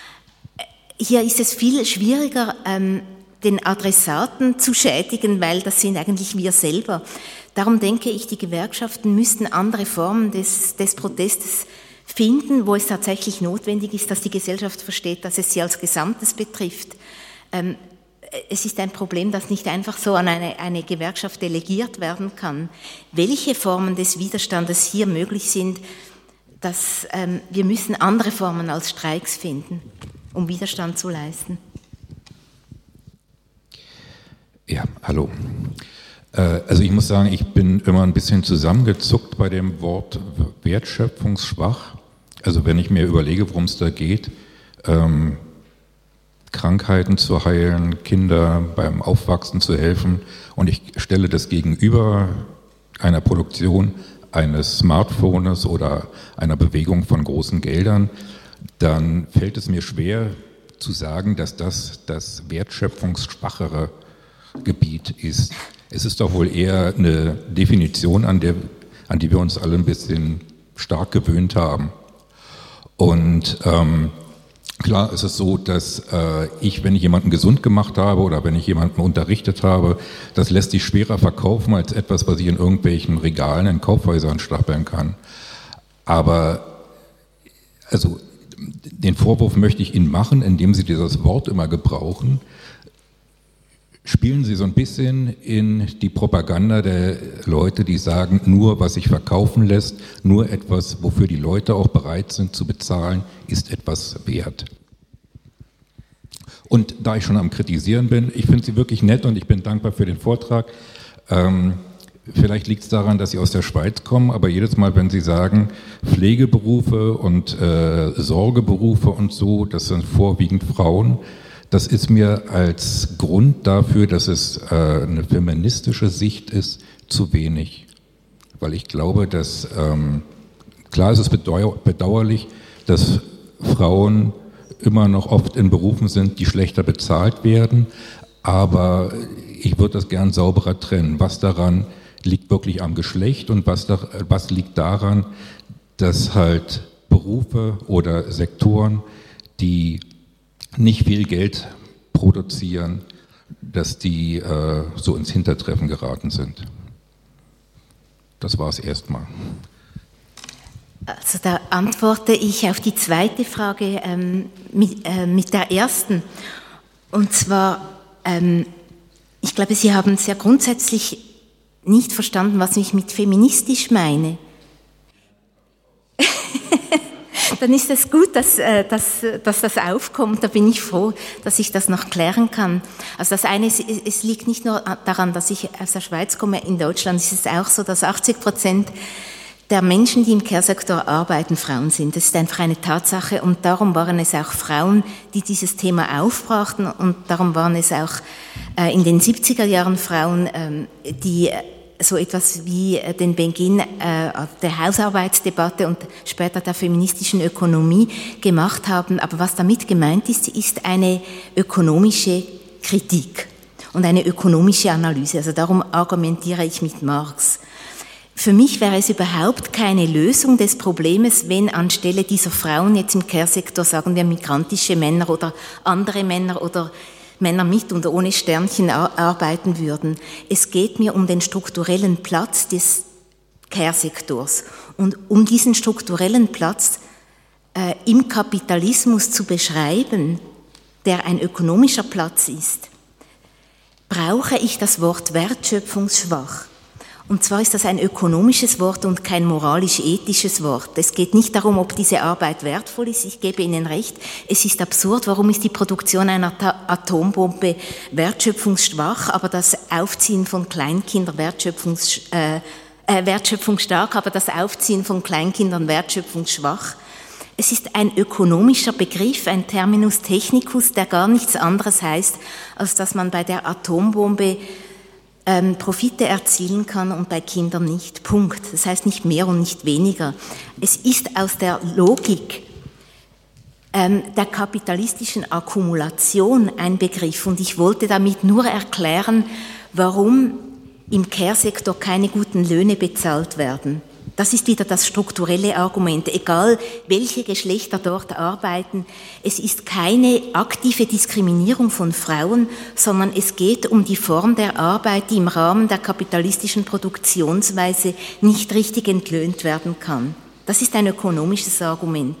Hier ist es viel schwieriger, ähm, den Adressaten zu schädigen, weil das sind eigentlich wir selber. Darum denke ich, die Gewerkschaften müssten andere Formen des, des Protestes finden, wo es tatsächlich notwendig ist, dass die Gesellschaft versteht, dass es sie als Gesamtes betrifft. Ähm, es ist ein Problem, das nicht einfach so an eine, eine Gewerkschaft delegiert werden kann. Welche Formen des Widerstandes hier möglich sind, dass, ähm, wir müssen andere Formen als Streiks finden, um Widerstand zu leisten. Ja, hallo. Also ich muss sagen, ich bin immer ein bisschen zusammengezuckt bei dem Wort wertschöpfungsschwach. Also wenn ich mir überlege, worum es da geht, ähm, Krankheiten zu heilen, Kinder beim Aufwachsen zu helfen und ich stelle das gegenüber einer Produktion eines Smartphones oder einer Bewegung von großen Geldern, dann fällt es mir schwer zu sagen, dass das das wertschöpfungsschwachere Gebiet ist. Es ist doch wohl eher eine Definition, an, der, an die wir uns alle ein bisschen stark gewöhnt haben. Und ähm, klar ist es so, dass äh, ich, wenn ich jemanden gesund gemacht habe oder wenn ich jemanden unterrichtet habe, das lässt sich schwerer verkaufen als etwas, was ich in irgendwelchen Regalen in Kaufhäusern stapeln kann. Aber also den Vorwurf möchte ich Ihnen machen, indem Sie dieses Wort immer gebrauchen. Spielen Sie so ein bisschen in die Propaganda der Leute, die sagen, nur was sich verkaufen lässt, nur etwas, wofür die Leute auch bereit sind zu bezahlen, ist etwas wert. Und da ich schon am Kritisieren bin, ich finde Sie wirklich nett und ich bin dankbar für den Vortrag. Ähm, vielleicht liegt es daran, dass Sie aus der Schweiz kommen, aber jedes Mal, wenn Sie sagen, Pflegeberufe und äh, Sorgeberufe und so, das sind vorwiegend Frauen, das ist mir als Grund dafür, dass es äh, eine feministische Sicht ist, zu wenig. Weil ich glaube, dass, ähm, klar ist es bedauer- bedauerlich, dass Frauen immer noch oft in Berufen sind, die schlechter bezahlt werden, aber ich würde das gern sauberer trennen. Was daran liegt wirklich am Geschlecht und was, da, was liegt daran, dass halt Berufe oder Sektoren, die nicht viel Geld produzieren, dass die äh, so ins Hintertreffen geraten sind. Das war es erstmal. Also da antworte ich auf die zweite Frage ähm, mit, äh, mit der ersten. Und zwar, ähm, ich glaube, Sie haben sehr grundsätzlich nicht verstanden, was ich mit feministisch meine. Dann ist es gut, dass, dass, dass das aufkommt. Da bin ich froh, dass ich das noch klären kann. Also das eine, ist, es liegt nicht nur daran, dass ich aus der Schweiz komme. In Deutschland ist es auch so, dass achtzig Prozent der Menschen, die im Care-Sektor arbeiten, Frauen sind. Das ist einfach eine Tatsache und darum waren es auch Frauen, die dieses Thema aufbrachten und darum waren es auch äh, in den siebziger Jahren Frauen, ähm, die so etwas wie den Beginn äh, der Hausarbeitsdebatte und später der feministischen Ökonomie gemacht haben. Aber was damit gemeint ist, ist eine ökonomische Kritik und eine ökonomische Analyse. Also darum argumentiere ich mit Marx. Für mich wäre es überhaupt keine Lösung des Problems, wenn anstelle dieser Frauen jetzt im Care-Sektor, sagen wir, migrantische Männer oder andere Männer oder Männer mit und ohne Sternchen arbeiten würden. Es geht mir um den strukturellen Platz des Care-Sektors und um diesen strukturellen Platz äh, im Kapitalismus zu beschreiben, der ein ökonomischer Platz ist, brauche ich das Wort wertschöpfungsschwach. Und zwar ist das ein ökonomisches Wort und kein moralisch-ethisches Wort. Es geht nicht darum, ob diese Arbeit wertvoll ist. Ich gebe Ihnen recht. Es ist absurd. Warum ist die Produktion einer Atombombe wertschöpfungsschwach, aber das Aufziehen von Kleinkindern wertschöpfungs, äh, äh, wertschöpfungsstark, aber das Aufziehen von Kleinkindern wertschöpfungsschwach? Es ist ein ökonomischer Begriff, ein Terminus technicus, der gar nichts anderes heißt, als dass man bei der Atombombe Ähm, Profite erzielen kann und bei Kindern nicht. Punkt. Das heißt nicht mehr und nicht weniger. Es ist aus der Logik ähm, der kapitalistischen Akkumulation ein Begriff und ich wollte damit nur erklären, warum im Care-Sektor keine guten Löhne bezahlt werden. Das ist wieder das strukturelle Argument. Egal, welche Geschlechter dort arbeiten, es ist keine aktive Diskriminierung von Frauen, sondern es geht um die Form der Arbeit, die im Rahmen der kapitalistischen Produktionsweise nicht richtig entlöhnt werden kann. Das ist ein ökonomisches Argument.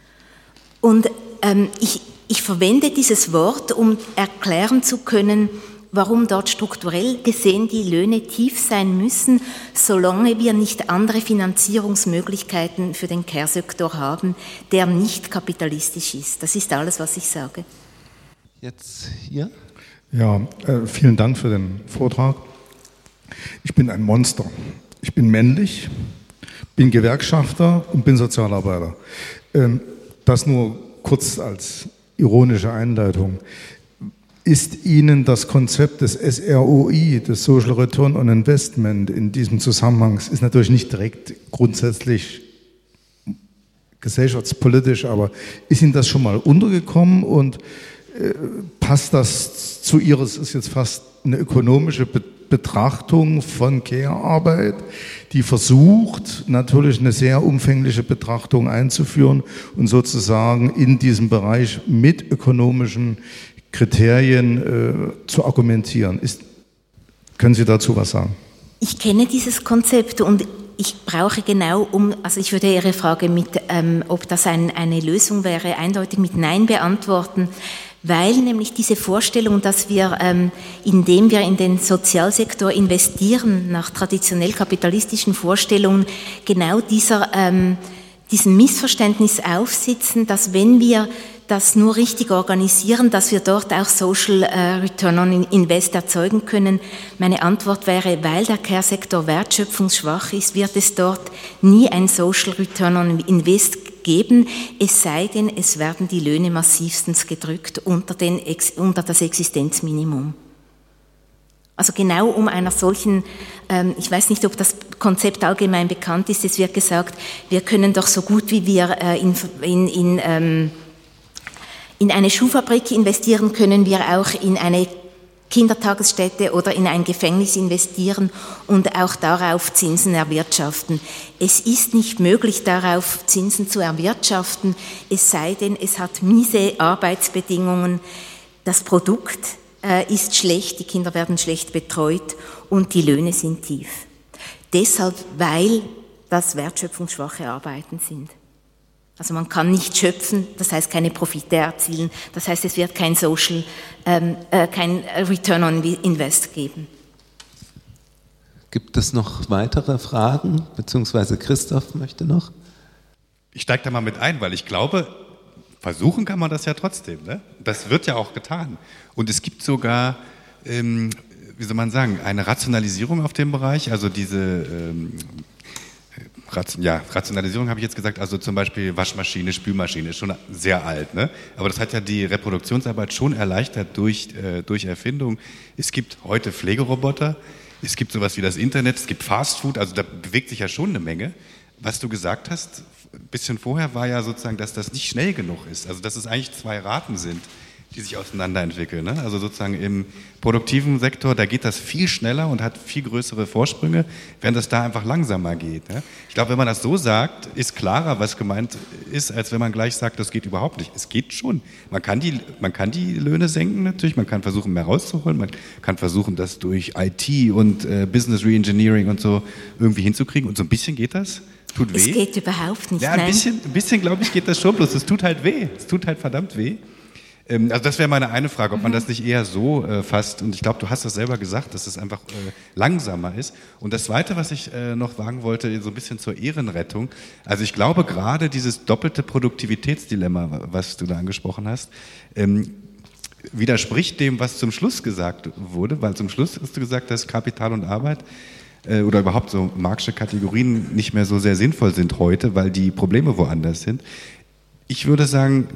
Und ähm, ich, ich verwende dieses Wort, um erklären zu können, warum dort strukturell gesehen die Löhne tief sein müssen, solange wir nicht andere Finanzierungsmöglichkeiten für den Care-Sektor haben, der nicht kapitalistisch ist. Das ist alles, was ich sage. Jetzt hier. Ja, äh, vielen Dank für den Vortrag. Ich bin ein Monster. Ich bin männlich, bin Gewerkschafter und bin Sozialarbeiter. Ähm, das nur kurz als ironische Einleitung. Ist Ihnen das Konzept des S R O I, des Social Return on Investment, in diesem Zusammenhang, ist natürlich nicht direkt grundsätzlich gesellschaftspolitisch, aber ist Ihnen das schon mal untergekommen und äh, passt das zu Ihrer, es ist jetzt fast eine ökonomische Be- Betrachtung von Care-Arbeit, die versucht, natürlich eine sehr umfängliche Betrachtung einzuführen und sozusagen in diesem Bereich mit ökonomischen Kriterien äh, zu argumentieren. Ist, können Sie dazu was sagen? Ich kenne dieses Konzept und ich brauche genau um, also ich würde Ihre Frage mit, ähm, ob das ein, eine Lösung wäre, eindeutig mit Nein beantworten, weil nämlich diese Vorstellung, dass wir, ähm, indem wir in den Sozialsektor investieren, nach traditionell kapitalistischen Vorstellungen, genau dieser, ähm, diesem Missverständnis aufsitzen, dass wenn wir das nur richtig organisieren, dass wir dort auch Social Return on Invest erzeugen können. Meine Antwort wäre, weil der Care-Sektor wertschöpfungsschwach ist, wird es dort nie ein Social Return on Invest geben, es sei denn, es werden die Löhne massivstens gedrückt unter, den, unter das Existenzminimum. Also genau um einer solchen, ähm, ich weiß nicht, ob das Konzept allgemein bekannt ist, es wird gesagt, wir können doch so gut wie wir äh, in, in, in ähm, In eine Schuhfabrik investieren, können wir auch in eine Kindertagesstätte oder in ein Gefängnis investieren und auch darauf Zinsen erwirtschaften. Es ist nicht möglich, darauf Zinsen zu erwirtschaften, es sei denn, es hat miese Arbeitsbedingungen. Das Produkt äh, ist schlecht, die Kinder werden schlecht betreut und die Löhne sind tief. Deshalb, weil das wertschöpfungsschwache Arbeiten sind. Also man kann nicht schöpfen, das heißt keine Profite erzielen, das heißt es wird kein Social, ähm, äh, kein Return on Invest geben. Gibt es noch weitere Fragen, beziehungsweise Christoph möchte noch? Ich steige da mal mit ein, weil ich glaube, versuchen kann man das ja trotzdem. Ne? Das wird ja auch getan. Und es gibt sogar, ähm, wie soll man sagen, eine Rationalisierung auf dem Bereich, also diese... Ähm, Ja, Rationalisierung habe ich jetzt gesagt, also zum Beispiel Waschmaschine, Spülmaschine, ist schon sehr alt, ne? Aber das hat ja die Reproduktionsarbeit schon erleichtert durch, äh, durch Erfindung. Es gibt heute Pflegeroboter, es gibt sowas wie das Internet, es gibt Fastfood, also da bewegt sich ja schon eine Menge. Was du gesagt hast, ein bisschen vorher, war ja sozusagen, dass das nicht schnell genug ist, also dass es eigentlich zwei Raten sind, die sich auseinanderentwickeln. Ne? Also sozusagen im produktiven Sektor, da geht das viel schneller und hat viel größere Vorsprünge, während das da einfach langsamer geht. Ne? Ich glaube, wenn man das so sagt, ist klarer, was gemeint ist, als wenn man gleich sagt, das geht überhaupt nicht. Es geht schon. Man kann die, man kann die Löhne senken natürlich, man kann versuchen, mehr rauszuholen, man kann versuchen, das durch I T und äh, Business Reengineering und so irgendwie hinzukriegen. Und so ein bisschen geht das. Tut weh. Es geht überhaupt nicht. Ja, ein bisschen, ein bisschen glaube ich, geht das schon, bloß es tut halt weh. Es tut halt verdammt weh. Also das wäre meine eine Frage, ob man das nicht eher so äh, fasst. Und ich glaube, du hast das selber gesagt, dass es einfach äh, langsamer ist. Und das Zweite, was ich äh, noch sagen wollte, so ein bisschen zur Ehrenrettung. Also ich glaube, gerade dieses doppelte Produktivitätsdilemma, was du da angesprochen hast, ähm, widerspricht dem, was zum Schluss gesagt wurde. Weil zum Schluss hast du gesagt, dass Kapital und Arbeit äh, oder überhaupt so marxische Kategorien nicht mehr so sehr sinnvoll sind heute, weil die Probleme woanders sind. Ich würde sagen,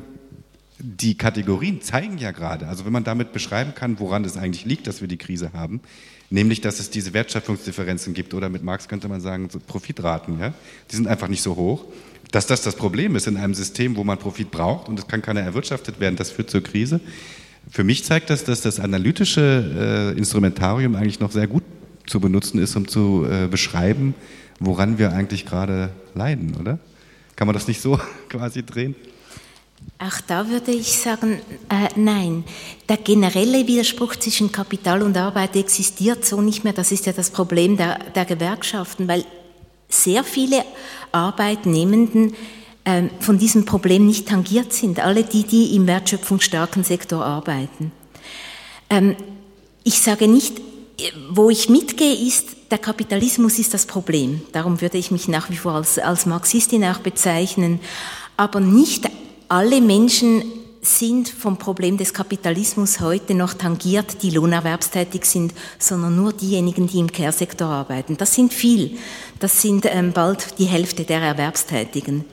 die Kategorien zeigen ja gerade, also wenn man damit beschreiben kann, woran es eigentlich liegt, dass wir die Krise haben, nämlich, dass es diese Wertschöpfungsdifferenzen gibt, oder mit Marx könnte man sagen, so Profitraten, ja? Die sind einfach nicht so hoch, dass das das Problem ist in einem System, wo man Profit braucht und es kann keiner erwirtschaftet werden, das führt zur Krise. Für mich zeigt das, dass das analytische äh, Instrumentarium eigentlich noch sehr gut zu benutzen ist, um zu äh, beschreiben, woran wir eigentlich gerade leiden, oder? Kann man das nicht so quasi drehen? Auch da würde ich sagen, äh, nein. Der generelle Widerspruch zwischen Kapital und Arbeit existiert so nicht mehr. Das ist ja das Problem der, der Gewerkschaften, weil sehr viele Arbeitnehmenden äh, von diesem Problem nicht tangiert sind. Alle die, die im wertschöpfungsstarken Sektor arbeiten. Ähm, ich sage nicht, wo ich mitgehe, ist, der Kapitalismus ist das Problem. Darum würde ich mich nach wie vor als, als Marxistin auch bezeichnen. Aber nicht alle Menschen sind vom Problem des Kapitalismus heute noch tangiert, die lohnerwerbstätig sind, sondern nur diejenigen, die im Care-Sektor arbeiten. Das sind viel. Das sind ähm, bald die Hälfte der Erwerbstätigen.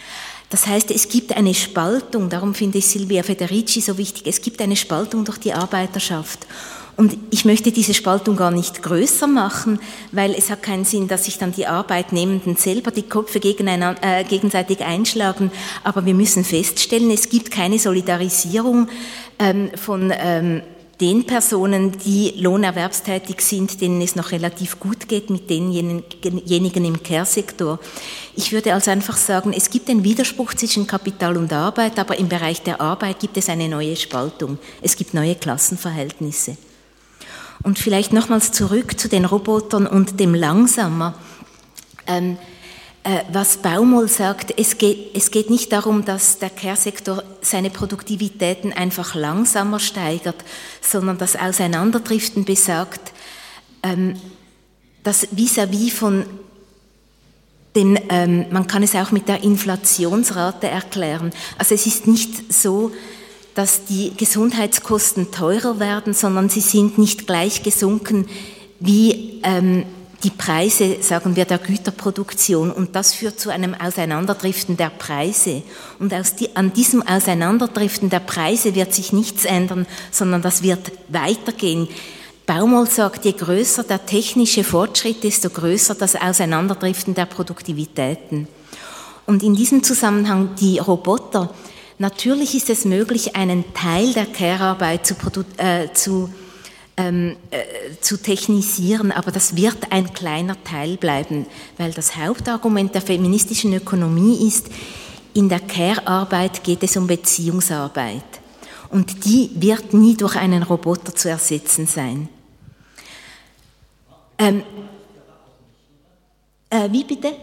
Das heißt, es gibt eine Spaltung, darum finde ich Silvia Federici so wichtig, es gibt eine Spaltung durch die Arbeiterschaft. Und ich möchte diese Spaltung gar nicht größer machen, weil es hat keinen Sinn, dass sich dann die Arbeitnehmenden selber die Köpfe gegeneinander, äh, gegenseitig einschlagen. Aber wir müssen feststellen, es gibt keine Solidarisierung ähm, von ähm, den Personen, die lohnerwerbstätig sind, denen es noch relativ gut geht, mit denjenigen im Care-Sektor. Ich würde also einfach sagen, es gibt einen Widerspruch zwischen Kapital und Arbeit, aber im Bereich der Arbeit gibt es eine neue Spaltung. Es gibt neue Klassenverhältnisse. Und vielleicht nochmals zurück zu den Robotern und dem Langsamer. Ähm, äh, was Baumol sagt, es geht, es geht nicht darum, dass der Care-Sektor seine Produktivitäten einfach langsamer steigert, sondern das Auseinanderdriften besagt, ähm, dass vis-à-vis von dem, ähm, man kann es auch mit der Inflationsrate erklären. Also es ist nicht so, dass die Gesundheitskosten teurer werden, sondern sie sind nicht gleich gesunken wie ähm, die Preise, sagen wir, der Güterproduktion. Und das führt zu einem Auseinanderdriften der Preise. Und aus die, an diesem Auseinanderdriften der Preise wird sich nichts ändern, sondern das wird weitergehen. Baumol sagt, je größer der technische Fortschritt, desto größer das Auseinanderdriften der Produktivitäten. Und in diesem Zusammenhang die Roboter. Natürlich ist es möglich, einen Teil der Care-Arbeit zu, äh, zu, ähm, äh, zu technisieren, aber das wird ein kleiner Teil bleiben, weil das Hauptargument der feministischen Ökonomie ist, in der Care-Arbeit geht es um Beziehungsarbeit. Und die wird nie durch einen Roboter zu ersetzen sein. Ähm, äh, wie bitte?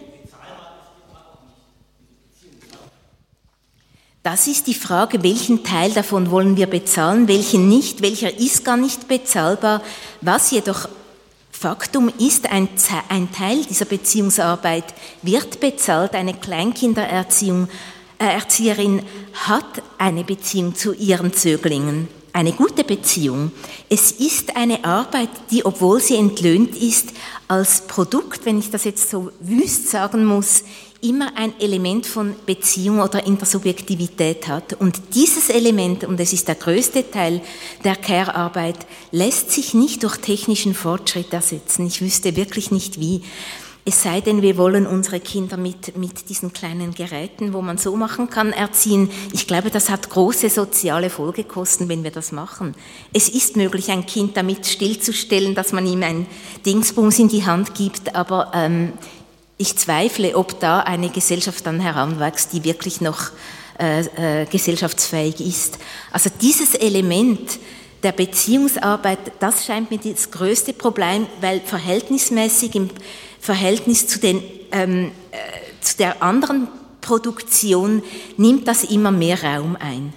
Das ist die Frage, welchen Teil davon wollen wir bezahlen, welchen nicht, welcher ist gar nicht bezahlbar. Was jedoch Faktum ist, ein, ein Teil dieser Beziehungsarbeit wird bezahlt. Eine Kleinkindererziehung, äh, Erzieherin hat eine Beziehung zu ihren Zöglingen, eine gute Beziehung. Es ist eine Arbeit, die, obwohl sie entlöhnt ist, als Produkt, wenn ich das jetzt so wüst sagen muss, immer ein Element von Beziehung oder Intersubjektivität hat. Und dieses Element, und es ist der größte Teil der Care-Arbeit, lässt sich nicht durch technischen Fortschritt ersetzen. Ich wüsste wirklich nicht wie. Es sei denn, wir wollen unsere Kinder mit, mit diesen kleinen Geräten, wo man so machen kann, erziehen. Ich glaube, das hat große soziale Folgekosten, wenn wir das machen. Es ist möglich, ein Kind damit stillzustellen, dass man ihm ein Dingsbums in die Hand gibt, aber ähm, ich zweifle, ob da eine Gesellschaft dann heranwächst, die wirklich noch äh, äh, gesellschaftsfähig ist. Also dieses Element der Beziehungsarbeit, das scheint mir das größte Problem, weil verhältnismäßig im Verhältnis zu, den, ähm, äh, zu der anderen Produktion nimmt das immer mehr Raum ein.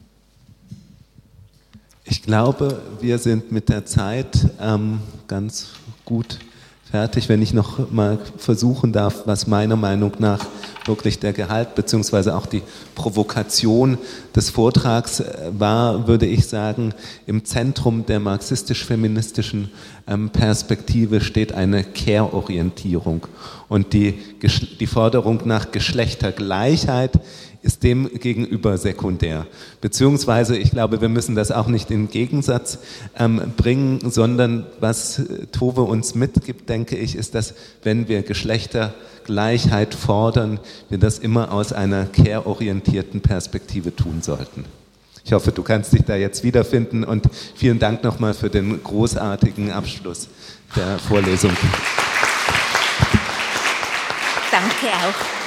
Ich glaube, wir sind mit der Zeit ähm, ganz gut fertig, wenn ich noch mal versuchen darf, was meiner Meinung nach wirklich der Gehalt bzw. auch die Provokation des Vortrags war, würde ich sagen, im Zentrum der marxistisch-feministischen ähm, Perspektive steht eine Care-Orientierung und die, die Forderung nach Geschlechtergleichheit ist dem gegenüber sekundär. Beziehungsweise, ich glaube, wir müssen das auch nicht in Gegensatz ähm, bringen, sondern was Tove uns mitgibt, denke ich, ist, dass wenn wir Geschlechtergleichheit fordern, wir das immer aus einer care-orientierten Perspektive tun sollten. Ich hoffe, du kannst dich da jetzt wiederfinden und vielen Dank nochmal für den großartigen Abschluss der Vorlesung. Danke auch.